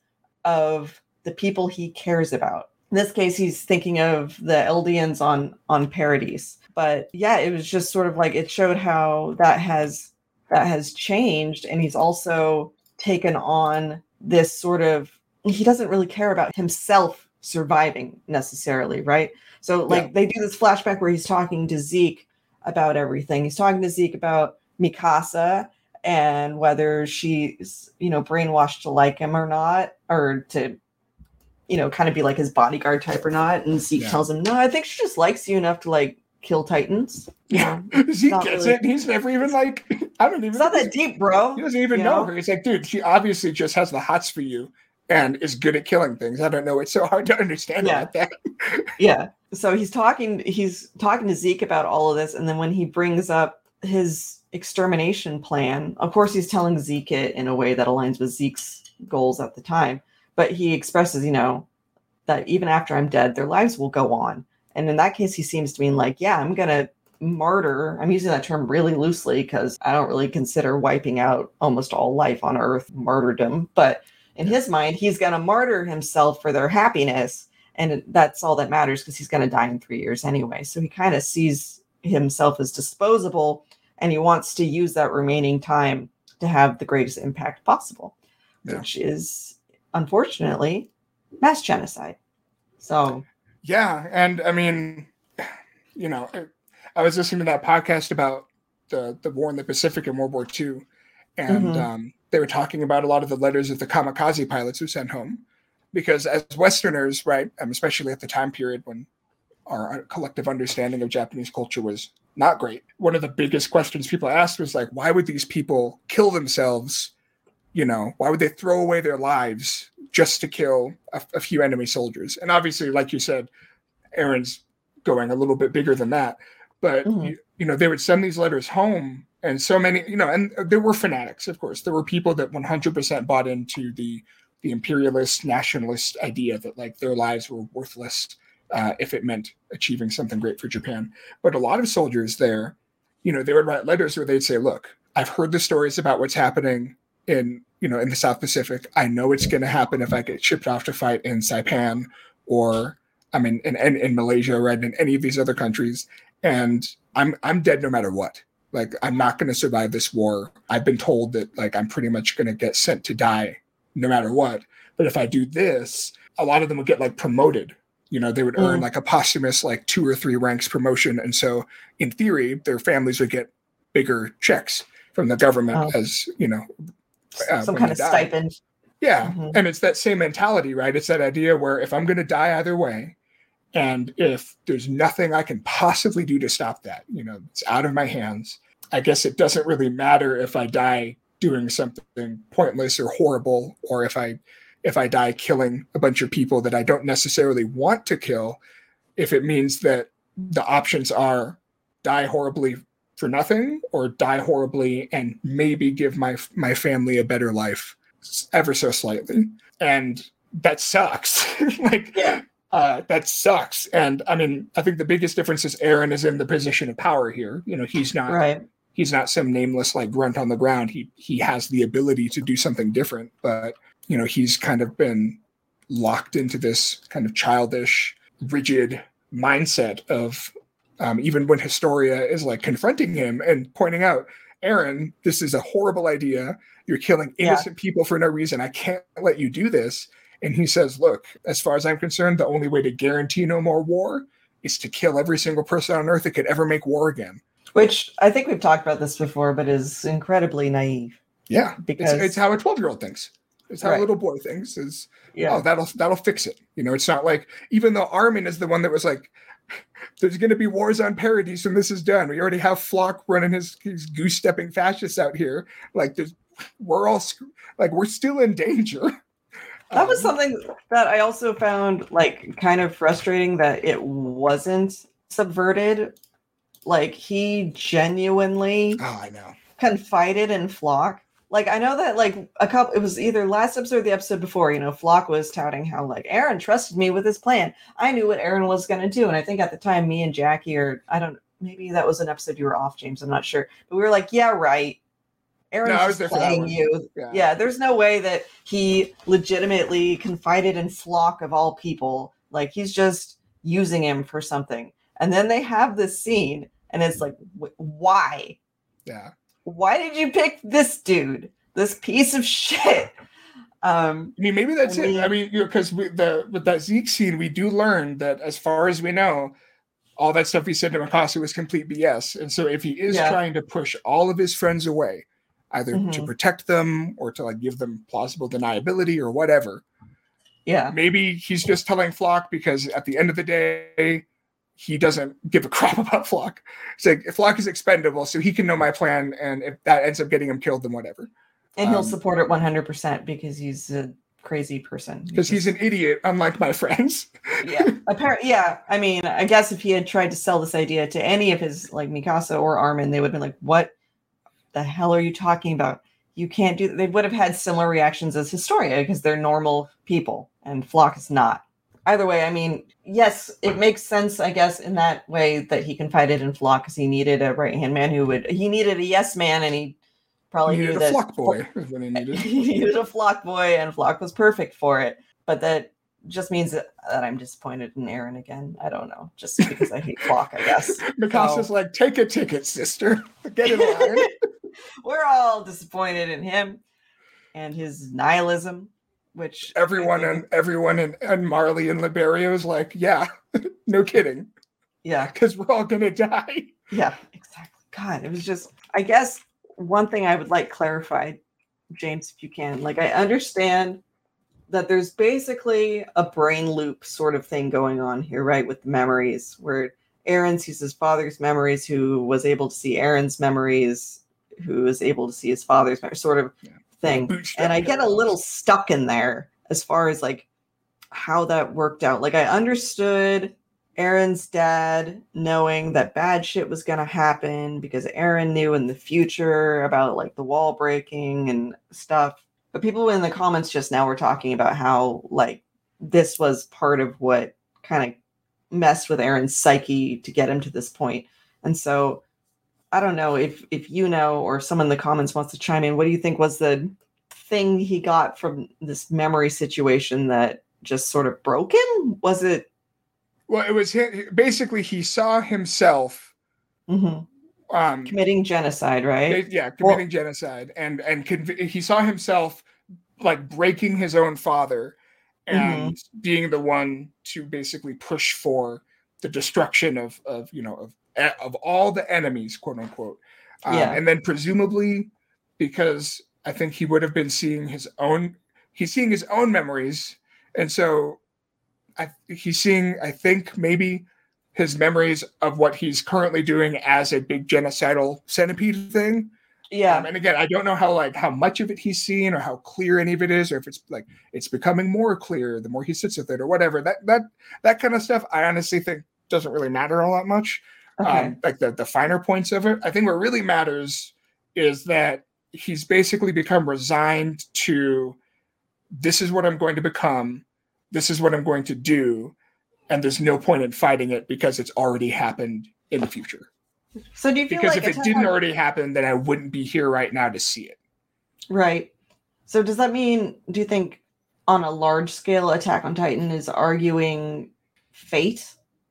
of the people he cares about. In this case, he's thinking of the Eldians on, on Paradise. But yeah, it was just sort of like, it showed how that has, that has changed. And he's also taken on this sort of, he doesn't really care about himself surviving necessarily, right? So like yeah. they do this flashback where he's talking to Zeke about everything. He's talking to Zeke about Mikasa and whether she's, you know, brainwashed to like him or not, or to, you know, kind of be like his bodyguard type or not. And Zeke yeah. tells him, no, I think she just likes you enough to like kill Titans. Yeah. Zeke gets really... it. He's never even like, I don't even It's not that deep, bro. He doesn't even you know? know her. He's like, dude, she obviously just has the hots for you and is good at killing things. I don't know. It's so hard to understand yeah. about that. yeah. So he's talking, he's talking to Zeke about all of this. And then when he brings up his extermination plan, of course, he's telling Zeke it in a way that aligns with Zeke's goals at the time. But he expresses, you know, that even after I'm dead, their lives will go on. And in that case, he seems to mean like, yeah, I'm going to martyr. I'm using that term really loosely because I don't really consider wiping out almost all life on Earth martyrdom. But in his mind, he's going to martyr himself for their happiness. And that's all that matters because he's going to die in three years anyway. So he kind of sees himself as disposable, and he wants to use that remaining time to have the greatest impact possible, yeah. which is, unfortunately, mass genocide. So yeah, and I mean, you know, I, I was listening to that podcast about the the war in the Pacific in World War Two, and mm-hmm. um, they were talking about a lot of the letters of the kamikaze pilots who sent home, because as Westerners, right, um, especially at the time period when our collective understanding of Japanese culture was not great, one of the biggest questions people asked was like, why would these people kill themselves? You know, why would they throw away their lives just to kill a, a few enemy soldiers? And obviously, like you said, Aaron's going a little bit bigger than that. But, mm-hmm. you, you know, they would send these letters home, and so many, you know, and there were fanatics, of course. There were people that one hundred percent bought into the, the imperialist, nationalist idea that, like, their lives were worthless uh, if it meant achieving something great for Japan. But a lot of soldiers there, you know, they would write letters where they'd say, look, I've heard the stories about what's happening in, you know, in the South Pacific. I know it's going to happen if I get shipped off to fight in Saipan or, I mean, in, in, in Malaysia, right, in any of these other countries. And I'm I'm dead no matter what. Like, I'm not going to survive this war. I've been told that, like, I'm pretty much going to get sent to die no matter what. But if I do this, a lot of them would get, like, promoted. You know, they would earn, mm. like, a posthumous, like, two or three ranks promotion. And so, in theory, their families would get bigger checks from the government oh. as, you know, Uh, some kind of die. stipend. Yeah. Mm-hmm. And it's that same mentality, right? It's that idea where if I'm going to die either way, and if there's nothing I can possibly do to stop that, you know, it's out of my hands, I guess it doesn't really matter if I die doing something pointless or horrible, or if I, if I die killing a bunch of people that I don't necessarily want to kill, if it means that the options are die horribly for nothing or die horribly and maybe give my my family a better life ever so slightly. And that sucks. like yeah. uh, that sucks. And I mean, I think the biggest difference is Aaron is in the position of power here. You know, he's not right. he's not some nameless like grunt on the ground. He he has the ability to do something different, but you know, he's kind of been locked into this kind of childish, rigid mindset of Um, even when Historia is like confronting him and pointing out, Aaron, this is a horrible idea. You're killing innocent yeah. people for no reason. I can't let you do this. And he says, look, as far as I'm concerned, the only way to guarantee no more war is to kill every single person on Earth that could ever make war again. Which I think we've talked about this before, but is incredibly naive. Yeah, because it's, it's how a twelve-year-old thinks. It's how Right. a little boy thinks is, Yeah. oh, that'll that'll fix it. You know, it's not like, even though Armin is the one that was like, there's going to be wars on Paradise when this is done. We already have Flock running his, his goose-stepping fascists out here. Like, there's, we're all like we're still in danger. That was Um, something that I also found like kind of frustrating that it wasn't subverted. Like he genuinely Oh, I know. confided in Flock. Like I know that like a couple it was either last episode or the episode before, you know, Flock was touting how like Aaron trusted me with his plan. I knew what Aaron was gonna do. And I think at the time me and Jackie, or I don't maybe that was an episode you were off, James, I'm not sure. But we were like, yeah, right. Aaron's No, I was just there for that playing one. you. Yeah. Yeah, there's no way that he legitimately confided in Flock of all people. Like he's just using him for something. And then they have this scene, and it's like, wh- why? Yeah. Why did you pick this dude? This piece of shit. Um, I mean, maybe that's I it. mean- I mean, because we the with that Zeke scene, we do learn that, as far as we know, all that stuff he said to Mikasa was complete B S. And so, if he is Yeah. trying to push all of his friends away, either to Mhm. protect them or to like give them plausible deniability or whatever, yeah, maybe he's just telling Flock because at the end of the day, he doesn't give a crap about Flock. It's like, if Flock is expendable, so he can know my plan, and if that ends up getting him killed, then whatever. and he'll Um, support it one hundred percent because he's a crazy person. Because he's an idiot, unlike my friends. yeah, apparently, yeah. I mean, I guess if he had tried to sell this idea to any of his like Mikasa or Armin, they would have been like, "What the hell are you talking about? You can't do." They would have had similar reactions as Historia because they're normal people, and Flock is not. Either way, I mean, yes, it makes sense, I guess, in that way that he confided in Flock because he needed a right hand man who would. He needed a yes man, and he probably He knew needed a that Flock boy is what he needed. he needed a Flock boy, and Flock was perfect for it. But that just means that, that I'm disappointed in Aaron again. I don't know, just because I hate Flock, I guess. Mikasa's So- like, take a ticket, sister. Get in line. We're all disappointed in him and his nihilism, which Everyone I think- and everyone and, and Marley and Liberio is like, yeah, no kidding. yeah, Because we're all gonna die. yeah, exactly. God, it was just. I guess one thing I would like clarified, James, if you can. Like, I understand that there's basically a brain loop sort of thing going on here, right, with the memories, where Aaron sees his father's memories, who was able to see Aaron's memories, who was able to see his father's memories, sort of Yeah. thing. Bootstrap And I get a parallels. little stuck in there as far as like how that worked out. Like I understood Aaron's dad knowing that bad shit was going to happen because Aaron knew in the future about like the wall breaking and stuff. But people in the comments just now were talking about how like this was part of what kind of messed with Aaron's psyche to get him to this point. And so I don't know if if you know, or someone in the comments wants to chime in. What do you think was the thing he got from this memory situation that just sort of broke him? Was it? Well, it was hi- basically he saw himself Mhm. um Committing genocide, right? yeah, committing genocide, and and conv- he saw himself like breaking his own father and Mm-hmm. being the one to basically push for the destruction of of you know of of all the enemies, quote unquote. Um, Yeah. And then presumably, because I think he would have been seeing his own, he's seeing his own memories, and so I, he's seeing, I think, maybe his memories of what he's currently doing as a big genocidal centipede thing. Yeah. Um, and again, I don't know how like how much of it he's seen or how clear any of it is, or if it's like it's becoming more clear the more he sits with it or whatever. That that that kind of stuff, I honestly think doesn't really matter all that much. Okay. Um, like the the finer points of it. I think what really matters is that he's basically become resigned to, this is what I'm going to become, this is what I'm going to do, and there's no point in fighting it because it's already happened in the future. So do you feel Because like if it Attack didn't on- already happen, then I wouldn't be here right now to see it. right? So does that mean? Do you think on a large scale, Attack on Titan is arguing fate?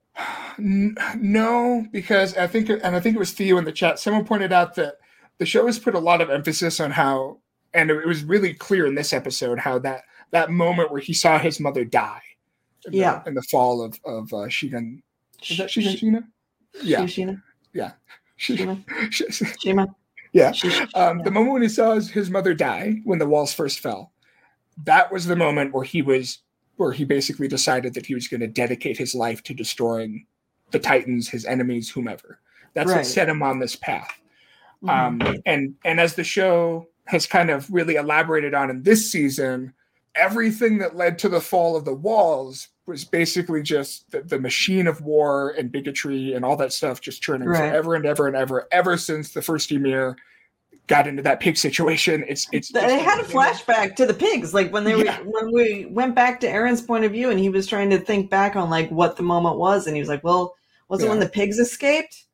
N- No, because I think, and I think it was Theo in the chat, someone pointed out that the show has put a lot of emphasis on how, and it was really clear in this episode, how that that moment where he saw his mother die in the- Yeah. in the fall of, of uh, Shigan. Is that Shigan Sh- Shina? Yeah. Shishina? Yeah. Shima? Sh- Shima? yeah. Shish- Um, yeah. The moment when he saw his, his mother die when the walls first fell, that was the moment where he was, where he basically decided that he was going to dedicate his life to destroying the Titans, his enemies, whomever. That's Right. what set him on this path. Mhm. Um, and and as the show has kind of really elaborated on in this season, everything that led to the fall of the walls was basically just the, the machine of war and bigotry and all that stuff just churning Right. forever and ever and ever, ever since the first Ymir got into that pig situation. It's it's They just had a flashback to the pigs, like when they Yeah. were when we went back to Aaron's point of view, and he was trying to think back on like what the moment was, and he was like, "Well, was it when Yeah. the pigs escaped,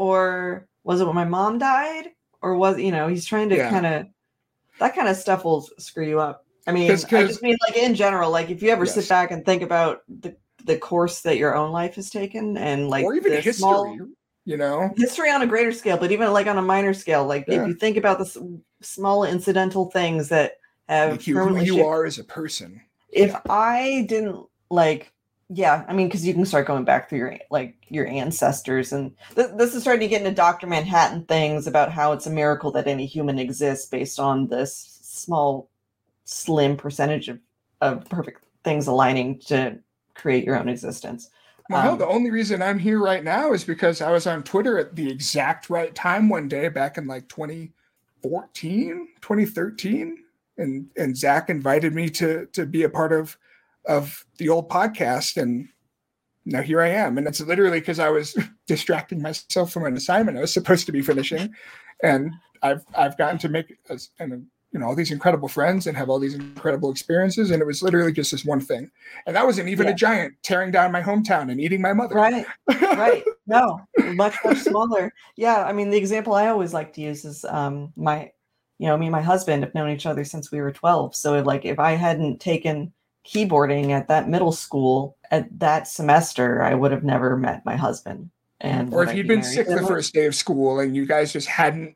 or was it when my mom died, or was you know?" He's trying to Yeah. kind of that kind of stuff will screw you up. I mean, 'Cause- 'cause- I just mean like in general, like if you ever Yes. sit back and think about the the course that your own life has taken, and like or even the history, small you know? history on a greater scale, but even like on a minor scale, like Yeah. if you think about the s- small incidental things that have Make you who permanently you shaped- are as a person. if Yeah. I didn't like, yeah, I mean, because you can start going back through your like your ancestors, and th- this is starting to get into Doctor Manhattan things about how it's a miracle that any human exists based on this small, slim percentage of of perfect things aligning to create your own existence. Well, hell, Um, the only reason I'm here right now is because I was on Twitter at the exact right time one day back in like twenty fourteen, twenty thirteen. And and Zach invited me to to be a part of of the old podcast. And now here I am. And it's literally because I was distracting myself from an assignment I was supposed to be finishing. And I've I've gotten to make a, and you know all these incredible friends and have all these incredible experiences. And it was literally just this one thing. And that wasn't even Yeah. a giant tearing down my hometown and eating my mother. Right, right. No, much, much smaller. Yeah, I mean, the example I always like to use is um, my, you know, me and my husband have known each other since we were twelve. So, like, if I hadn't taken keyboarding at that middle school at that semester, I would have never met my husband. And Or would if I you'd be been married sick to the him? first day of school and you guys just hadn't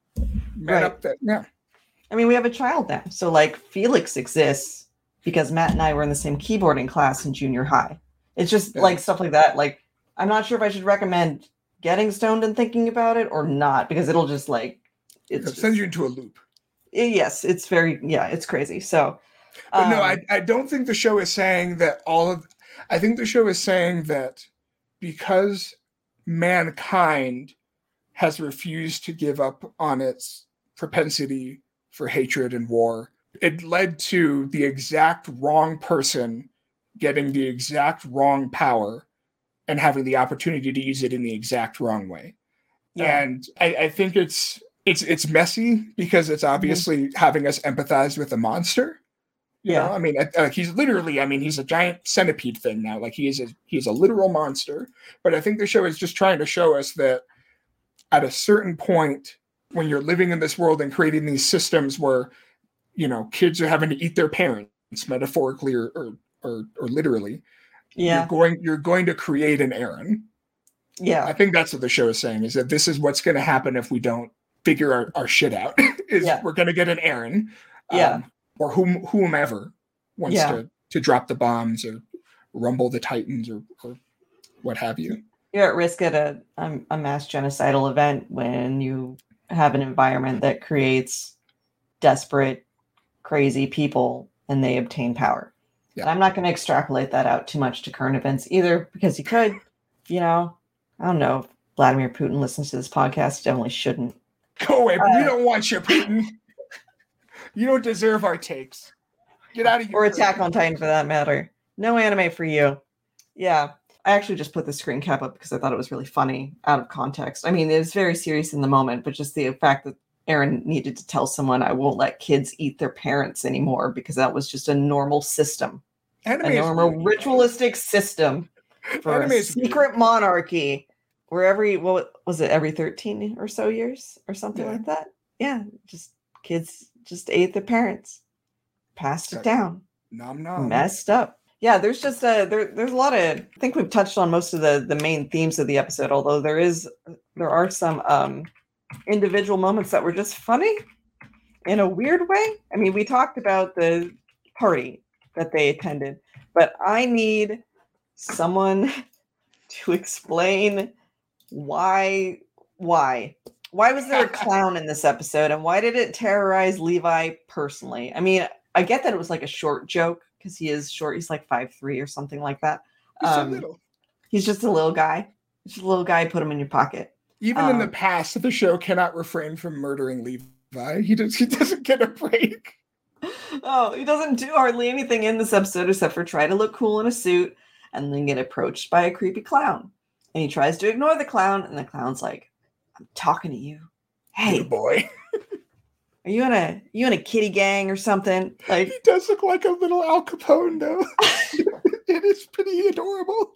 met Right. up that, yeah. I mean, we have a child now. So, like, Felix exists because Matt and I were in the same keyboarding class in junior high. It's just Yeah. like stuff like that. Like, I'm not sure if I should recommend getting stoned and thinking about it or not, because it'll just like, it's It just, sends you into a loop. yes, it's very, yeah, it's crazy. So, But no, um, I, I don't think the show is saying that all of, I think the show is saying that because mankind has refused to give up on its propensity for hatred and war, it led to the exact wrong person getting the exact wrong power and having the opportunity to use it in the exact wrong way. yeah, And I, I think it's it's it's messy because it's obviously having us empathize with a monster. You yeah, know, I mean, uh, he's literally, I mean, he's a giant centipede thing now. Like he is a he's a literal monster. But I think the show is just trying to show us that at a certain point, when you're living in this world and creating these systems where, you know, kids are having to eat their parents, metaphorically or or or, or literally, yeah, you're going you're going to create an Aaron. I yeah, think that's what the show is saying, is that this is what's going to happen if we don't figure our, our shit out. is Yeah. we're going to get an Aaron, um, Yeah. or whom whomever wants Yeah. to to drop the bombs or rumble the Titans or, or what have you. You're at risk at a um, a mass genocidal event when you have an environment that creates desperate, crazy people and they obtain power. Yeah. And I'm not going to extrapolate that out too much to current events either, because you could, you know, I don't know. If Vladimir Putin listens to this podcast, definitely shouldn't. Go away. we Uh, don't want you, Putin. You don't deserve our takes. Get out of here. Or Attack on Titan for that matter. No anime for you. Yeah. I actually just put the screen cap up because I thought it was really funny out of context. I mean, it was very serious in the moment, but just the fact that Aaron needed to tell someone, I won't let kids eat their parents anymore, because that was just a normal system, Anime a is normal weird. ritualistic system for Anime a is weird. secret monarchy where every, what was it, every thirteen or so years or something Yeah. like that? Yeah. Just kids just ate their parents, passed it Okay. down. Nom nom. Messed up. Yeah, there's just a there. There's a lot of. I think we've touched on most of the the main themes of the episode. Although there is there are some um individual moments that were just funny in a weird way. I mean, we talked about the party that they attended, but I need someone to explain why why why was there a clown in this episode, and why did it terrorize Levi personally? I mean, I get that it was like a short joke because he is short. He's like five three or something like that. He's so Um, little. He's just a little guy. Just a little guy. Put him in your pocket. Even um, in the past, the show cannot refrain from murdering Levi. He does. He doesn't get a break. Oh, he doesn't do hardly anything in this episode except for try to look cool in a suit and then get approached by a creepy clown. And he tries to ignore the clown, and the clown's like, "I'm talking to you. Hey, Good boy." Are you in a you in a kitty gang or something?" Like, He does look like a little Al Capone, though. It is pretty adorable.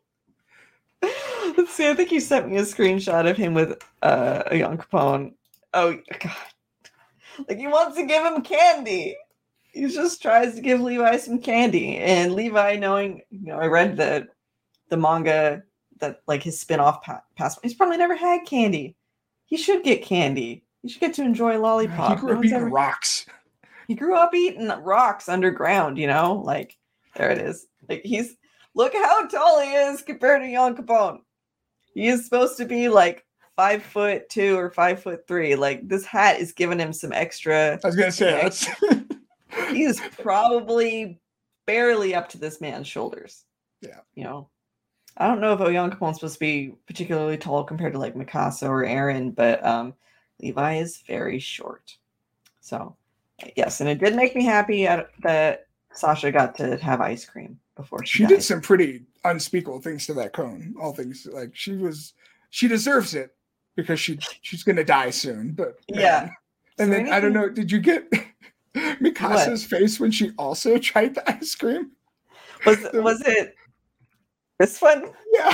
let's see. I think you sent me a screenshot of him with uh, a young Capone. Oh God! Like he wants to give him candy. He just tries to give Levi some candy, and Levi, knowing, you know, I read the the manga that like his spin-off pa- past. He's probably never had candy. He should get candy. He should get to enjoy a lollipop. He grew No up one's eating ever- rocks. He grew up eating rocks underground, you know? Like, there it is. Like, he's, look how tall he is compared to young Capone. He is supposed to be like five foot two or five foot three. Like, this hat is giving him some extra. I was gonna say that's. He is probably barely up to this man's shoulders. Yeah. You know? I don't know if Oyan Capone's supposed to be particularly tall compared to like Mikasa or Eren, but um, Levi is very short. So, yes, and it did make me happy that Sasha got to have ice cream before she, She died. did some pretty unspeakable things to that cone. All things like she was, she deserves it because she she's gonna die soon. But man. Yeah. And So then I don't anything- know. Did you get Mikasa's face when she also tried the ice cream? Was was it this one? Yeah.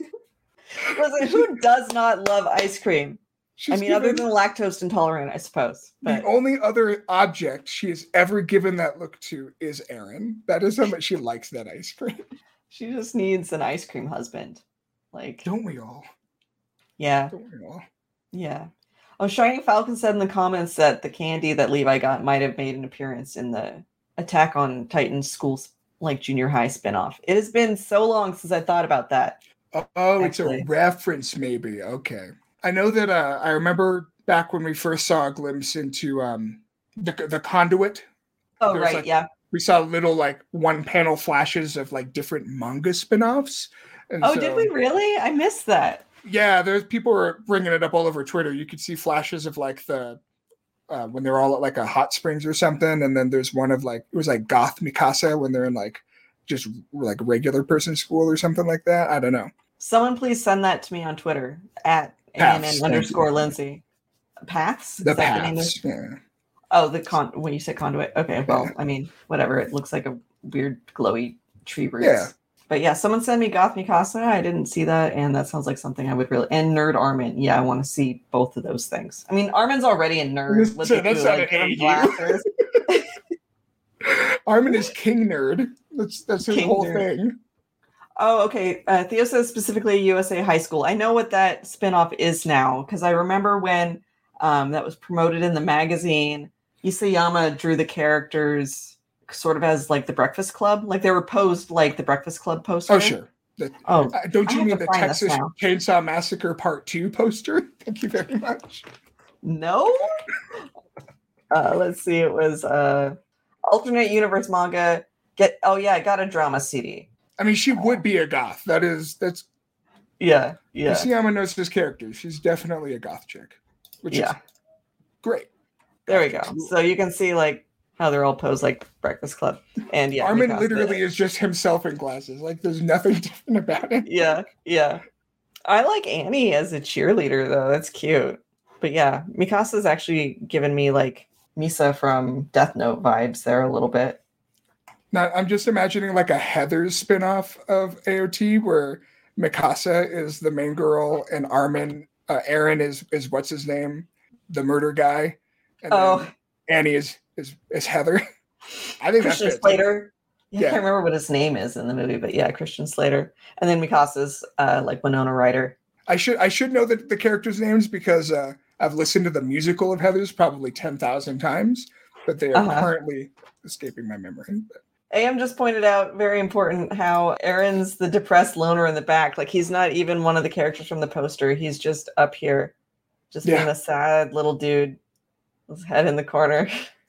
Was it who does not love ice cream? She's I mean, other given- than lactose intolerant, I suppose. But the only other object she has ever given that look to is Eren. That is how much she likes that ice cream. she just needs an ice cream husband. Like, Don't we all? yeah, Don't we all? yeah. Oh, Shining Falcon said in the comments that the candy that Levi got might have made an appearance in the Attack on Titan schools like junior high spinoff. It has been so long since I thought about that. Oh, Actually. it's a reference, maybe. Okay. I know that uh, I remember back when we first saw a glimpse into um, the the conduit. Oh, There's, right, like, yeah. We saw little like one panel flashes of like different manga spin-offs. And Oh, so, did we really? I missed that. Yeah, there's people were bringing it up all over Twitter. You could see flashes of like the uh, when they're all at like a hot springs or something, and then there's one of like it was like Goth Mikasa when they're in like just like regular person school or something like that. I don't know. Someone please send that to me on Twitter at Paths, A N N thank underscore you. Lindsay. Paths? The Is that name of- paths. Yeah. Oh, the con. When you said conduit, okay. Well, Yeah. I mean, whatever. It looks like a weird glowy tree roots. Yeah. But yeah, someone sent me Goth Mikasa. I didn't see that, and that sounds like something I would really. And Nerd Armin. Yeah, I want to see both of those things. I mean, Armin's already a nerd. Let's So that's do, not like, an give him A U. glasses. Armin is king nerd. That's that's his King whole nerd. thing. Oh, okay. Uh, Theo says specifically U S A High School. I know what that spinoff is now because I remember when um, that was promoted in the magazine. Isayama drew the characters sort of as like the Breakfast Club, like they were posed like the Breakfast Club poster. Oh sure. The- Oh, uh, don't I you have mean to the find this Texas now. Chainsaw Massacre Part Two poster? Thank you very much. no. Uh, let's see. It was uh, alternate universe manga. Get oh yeah, I got a drama C D. I mean, she would be a goth. That is that's Yeah, yeah, Isayama knows his character. She's definitely a goth chick, which yeah. is great. There we go. So you can see like how they're all posed like Breakfast Club, and yeah, Armin Mikasa. literally is just himself in glasses. Like there's nothing different about him. Yeah, yeah. I like Annie as a cheerleader though. That's cute. But yeah, Mikasa's actually given me like Misa from Death Note vibes there a little bit. Now, I'm just imagining like a Heather's spinoff of A O T where Mikasa is the main girl and Armin, uh, Aaron is is what's his name, the murder guy, and Oh. then Annie is is is Heather. I think that's Christian it. Slater. Yeah, Yeah. I can't remember what his name is in the movie, but yeah, Christian Slater. And then Mikasa's uh, like Winona Ryder. I should I should know the, the characters' names because uh, I've listened to the musical of Heather's probably ten thousand times, but they are Uh-huh. currently escaping my memory. But A M just pointed out, very important, how Aaron's the depressed loner in the back. Like he's not even one of the characters from the poster. He's just up here, just Yeah. being a sad little dude, his head in the corner.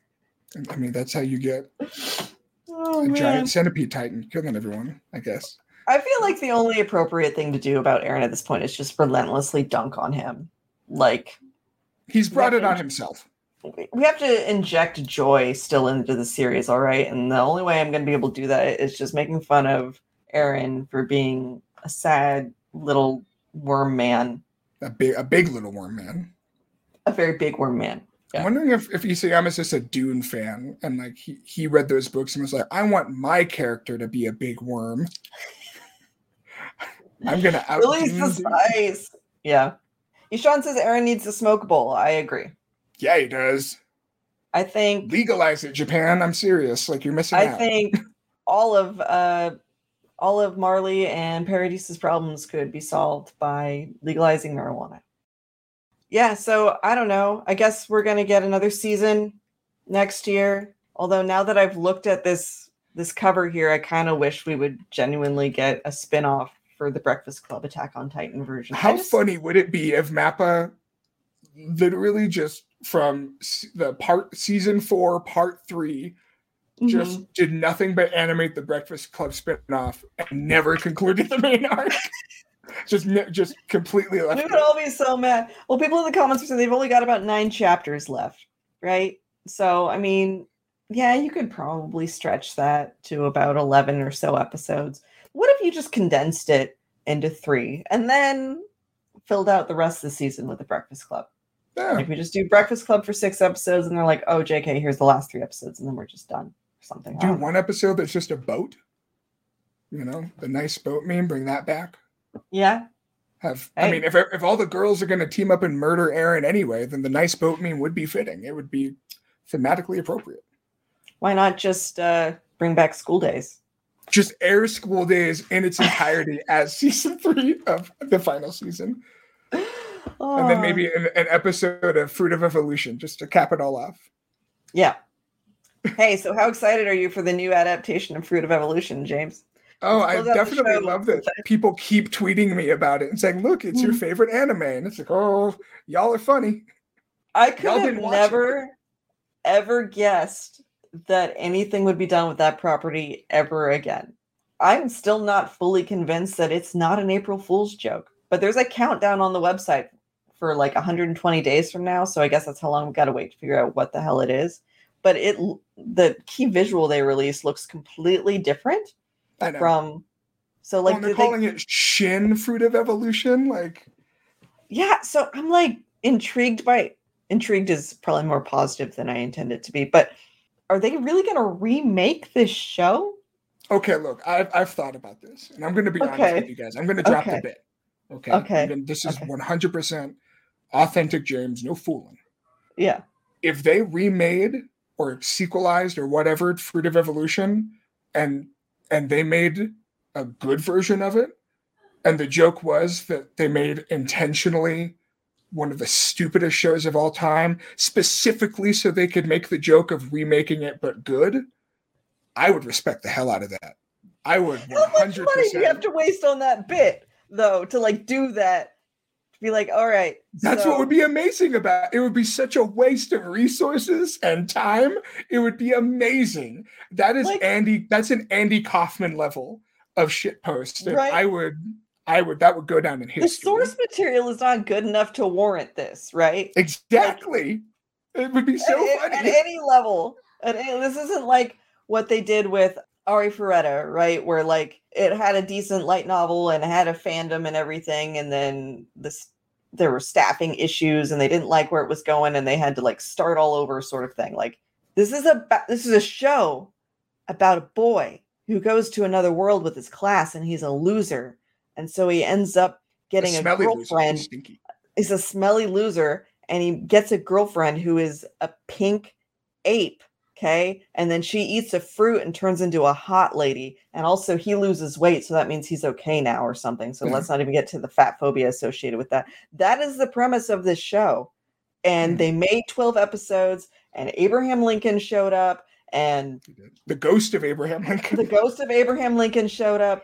I mean, that's how you get Oh, a man. giant centipede titan killing everyone, I guess. I feel like the only appropriate thing to do about Eren at this point is just relentlessly dunk on him. Like, he's brought yeah, it on himself. We have to inject joy still into the series, all right? And the only way I'm going to be able to do that is just making fun of Eren for being a sad little worm man. A big, a big little worm man. A very big worm man. Yeah. I'm wondering if, if Isayama's just a Dune fan and like he, he read those books and was like, I want my character to be a big worm. I'm going to out Release the spice. Yeah. Ishan says Eren needs a smoke bowl. I agree. Yeah, he does. I think legalize it, Japan. I'm serious. Like you're missing I out. think all of uh, all of Marley and Paradise's problems could be solved by legalizing marijuana. Yeah, so I don't know. I guess we're gonna get another season next year. Although now that I've looked at this this cover here, I kind of wish we would genuinely get a spin-off for the Breakfast Club Attack on Titan version. How just, funny would it be if Mappa literally just from the part season four, part three, mm-hmm. just did nothing but animate the Breakfast Club spin-off and never concluded the main arc. just, just completely left. We would all be so mad. Well, people in the comments say they've only got about nine chapters left, right? So, I mean, yeah, you could probably stretch that to about eleven or so episodes. What if you just condensed it into three and then filled out the rest of the season with the Breakfast Club? Yeah. Like we just do Breakfast Club for six episodes and they're like, oh, J K, here's the last three episodes. And then we're just done or something. Do one know. episode that's just a boat. You know, the nice boat meme, bring that back. Yeah. Have hey. I mean, if if all the girls are going to team up and murder Eren anyway, then the nice boat meme would be fitting. It would be thematically appropriate. Why not just uh, bring back School Days? Just air School Days in its entirety as season three of the final season. Oh. And then maybe an, an episode of Fruit of Evolution just to cap it all off. Yeah. Hey, so how excited are you for the new adaptation of Fruit of Evolution, James? Oh, I definitely love that people keep tweeting me about it and saying, look, it's your favorite anime. And it's like, oh, y'all are funny. I could y'all have never, it. ever guessed that anything would be done with that property ever again. I'm still not fully convinced that it's not an April Fool's joke. But there's a countdown on the website for like one hundred twenty days from now. So I guess that's how long we've got to wait to figure out what the hell it is. But it the key visual they released looks completely different I know. from. So like well, they're calling they, it Shin Fruit of Evolution. Like, yeah. So I'm like intrigued by intrigued is probably more positive than I intended to be. But are they really going to remake this show? Okay, look, I've I've thought about this, and I'm going to be okay. honest with you guys. I'm going to drop okay. the bit. Okay. Okay. Gonna, this is okay. one hundred percent authentic James, no fooling. Yeah. If they remade or sequelized or whatever Fruit of Evolution and and they made a good version of it, and the joke was that they made intentionally one of the stupidest shows of all time, specifically so they could make the joke of remaking it but good, I would respect the hell out of that. I would one hundred percent. How much money do you have to waste on that bit? Though to like do that, to be like, all right, that's so. what would be amazing about it. It would be such a waste of resources and time. It would be amazing. That is like, Andy. That's an Andy Kaufman level of shitpost. Right? I would, I would. That would go down in history. The source material is not good enough to warrant this, right? Exactly. Like, it would be so at, funny at any level. At any, this isn't like what they did with Ari Ferretta, right? Where like it had a decent light novel and had a fandom and everything, and then this there were staffing issues and they didn't like where it was going and they had to like start all over, sort of thing. Like this is a this is a show about a boy who goes to another world with his class and he's a loser, and so he ends up getting a, a girlfriend. He's, he's a smelly loser, and he gets a girlfriend who is a pink ape. Okay. And then she eats a fruit and turns into a hot lady. And also he loses weight. So that means he's okay now or something. So mm. let's not even get to the fat phobia associated with that. That is the premise of this show. And mm. they made twelve episodes and Abraham Lincoln showed up and the ghost of Abraham Lincoln. The ghost of Abraham Lincoln showed up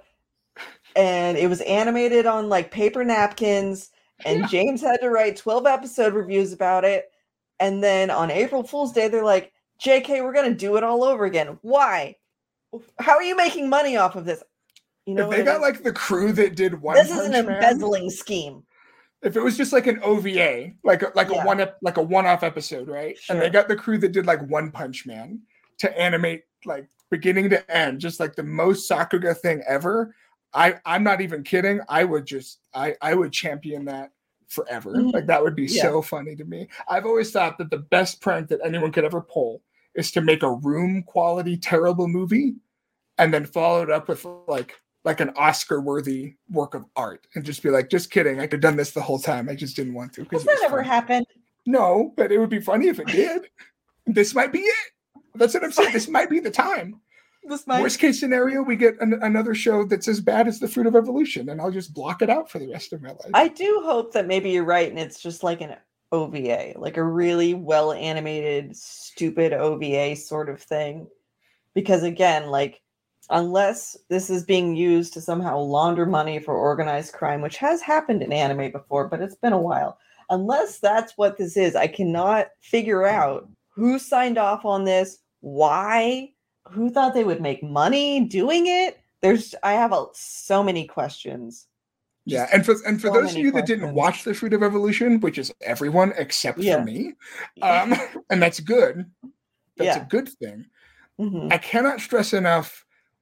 and it was animated on like paper napkins. And yeah. James had to write twelve episode reviews about it. And then on April Fool's Day, they're like, J K, we're gonna do it all over again. Why? How are you making money off of this? You know, if they got like the crew that did One this Punch is an Man, embezzling scheme. if it was just like an O V A, like a, like Yeah. a one ep- like a one-off episode, right? Sure. And they got the crew that did like One Punch Man to animate like beginning to end, just like the most Sakuga thing ever. I I'm not even kidding. I would just I I would champion that forever. Mhm. Like that would be Yeah. so funny to me. I've always thought that the best prank that anyone could ever pull is to make a room quality terrible movie and then follow it up with like like an Oscar worthy work of art and just be like, just kidding. I could have done this the whole time. I just didn't want to. Has that ever fun. happened? No, but it would be funny if it did. This might be it. That's what I'm saying. This might be the time. This might. Worst case scenario, we get an, another show that's as bad as The Fruit of Evolution, and I'll just block it out for the rest of my life. I do hope that maybe you're right, and it's just like an O V A, like a really well animated, stupid O V A sort of thing. Because again, like, unless this is being used to somehow launder money for organized crime, which has happened in anime before, but it's been a while. Unless that's what this is, I cannot figure out who signed off on this, why, who thought they would make money doing it. There's, I have a, so many questions. Yeah, and for and for so those of many you that questions. didn't watch The Fruit of Evolution, which is everyone except Yeah. for me, um, and that's good. That's Yeah. a good thing. Mhm. I cannot stress enough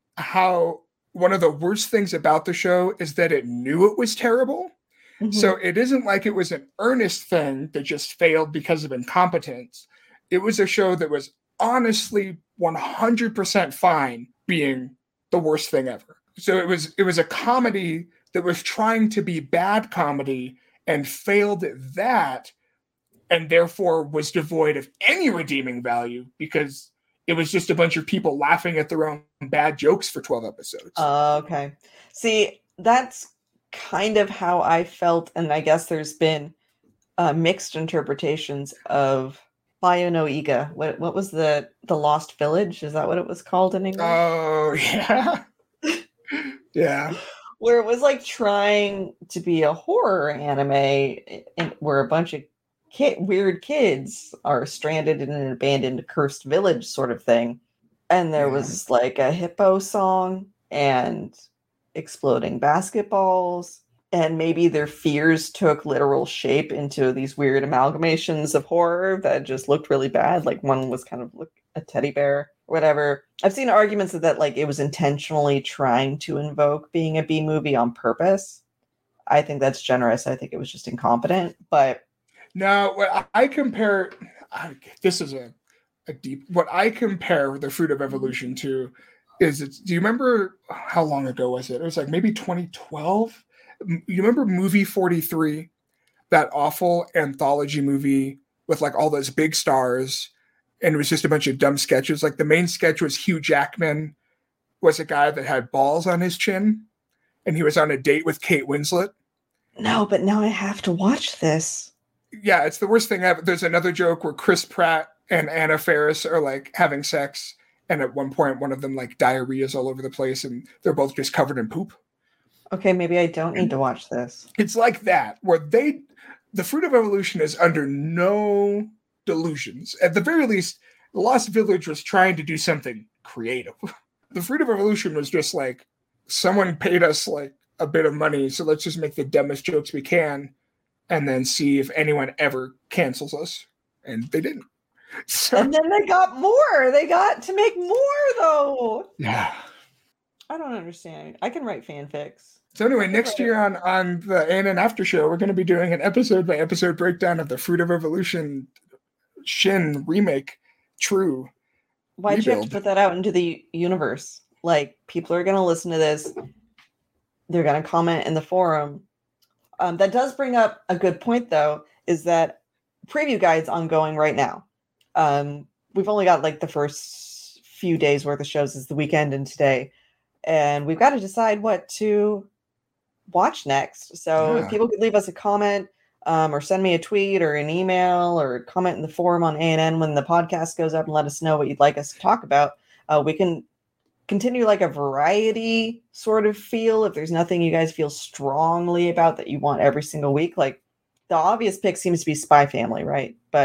how one of the worst things about the show is that it knew it was terrible. Mhm. So it isn't like it was an earnest thing that just failed because of incompetence. It was a show that was honestly one hundred percent fine being the worst thing ever. So it was it was a comedy that was trying to be bad comedy and failed at that, and therefore was devoid of any redeeming value because it was just a bunch of people laughing at their own bad jokes for twelve episodes. Uh, okay. See, that's kind of how I felt, and I guess there's been uh, mixed interpretations of Bayo no Iga. What what was the the Lost Village? Is that what it was called in English? Oh, yeah. Yeah. Where it was like trying to be a horror anime, and where a bunch of kid, weird kids are stranded in an abandoned cursed village sort of thing. And there Yeah. was like a hippo song and exploding basketballs, and maybe their fears took literal shape into these weird amalgamations of horror that just looked really bad. Like one was kind of like a teddy bear, whatever. I've seen arguments that like it was intentionally trying to invoke being a B movie on purpose. I think that's generous. I think it was just incompetent, but Now, what I compare, I, this is a, a deep, what I compare The Fruit of Evolution to is, it's, do you remember, how long ago was it? It was like maybe twenty twelve. You remember Movie forty-three, that awful anthology movie with like all those big stars, and it was just a bunch of dumb sketches. Like the main sketch was Hugh Jackman was a guy that had balls on his chin, and he was on a date with Kate Winslet. no, but now I have to watch this. Yeah, it's the worst thing ever. There's another joke where Chris Pratt and Anna Faris are like having sex, and at one point one of them like diarrhea's all over the place, and they're both just covered in poop. Okay, maybe I don't need to watch this. It's like that, where they, The Fruit of Evolution is under no delusions. At the very least, The Lost Village was trying to do something creative. The Fruit of Evolution was just like, someone paid us like a bit of money, so let's just make the dumbest jokes we can, and then see if anyone ever cancels us. And they didn't. So, And then they got more. They got to make more, though. yeah. I don't understand. I can write fanfics. So anyway, next year on, on the A N N After Show, we're going to be doing an episode by episode breakdown of the Fruit of Evolution Shin remake. True. Why'd you have to Rebuild. put that out into the universe? Like, people are going to listen to this. They're going to comment in the forum. Um, that does bring up a good point, though, is that preview guide's ongoing right now. Um, we've only got like the first few days worth of shows is the weekend and today. And we've got to decide what to watch next. So Yeah. if people could leave us a comment um, or send me a tweet or an email or comment in the forum on A N N when the podcast goes up and let us know what you'd like us to talk about, uh, we can continue like a variety sort of feel. If there's nothing you guys feel strongly about that you want every single week, like the obvious pick seems to be Spy Family, right? But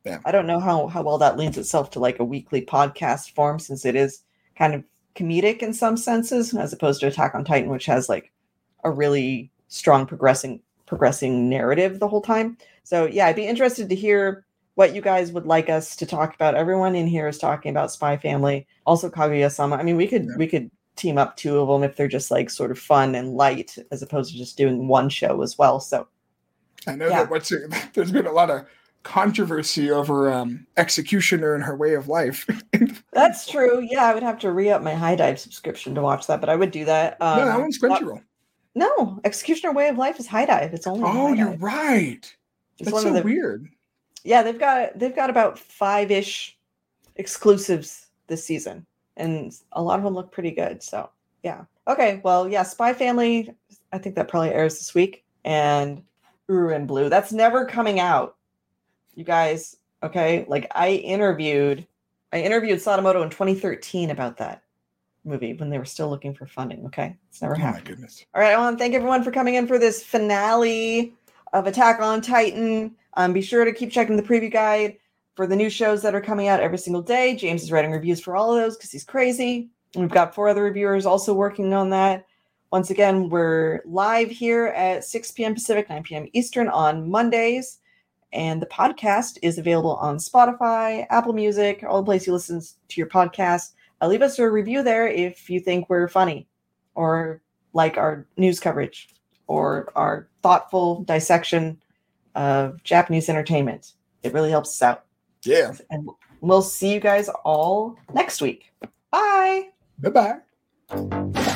Yeah. I don't know how, how well that leans itself to like a weekly podcast form, since it is kind of comedic in some senses, as opposed to Attack on Titan, which has like a really strong progressing progressing narrative the whole time. So yeah, I'd be interested to hear what you guys would like us to talk about. Everyone in here is talking about Spy Family, also Kaguya-sama. I mean, we could yeah. we could team up two of them if they're just like sort of fun and light, as opposed to just doing one show as well. So I know yeah. that what's there's been a lot of controversy over um, Executioner and her way of life. That's true. Yeah, I would have to re-up my High Dive subscription to watch that, but I would do that. Um, no, that one's Crunchyroll. No, Executioner Way of Life is High Dive. It's only. Oh, you're right. It's That's one so of the, weird. Yeah, they've got they've got about five-ish exclusives this season, and a lot of them look pretty good. So yeah. Okay. Well, yeah, Spy Family. I think that probably airs this week, and Uru and Blue. That's never coming out, you guys. Okay. Like I interviewed, I interviewed Sadamoto in twenty thirteen about that movie when they were still looking for funding. Okay. It's never oh happened. My goodness. All right. I want to thank everyone for coming in for this finale of Attack on Titan. Um, be sure to keep checking the preview guide for the new shows that are coming out every single day. James is writing reviews for all of those because he's crazy. And we've got four other reviewers also working on that. Once again, we're live here at six p.m. Pacific, nine p.m. Eastern on Mondays. And the podcast is available on Spotify, Apple Music, all the places you listen to your podcast. Uh, leave us a review there if you think we're funny or like our news coverage or our thoughtful dissection of Japanese entertainment. It really helps us out. Yeah. And we'll see you guys all next week. Bye. Bye-bye.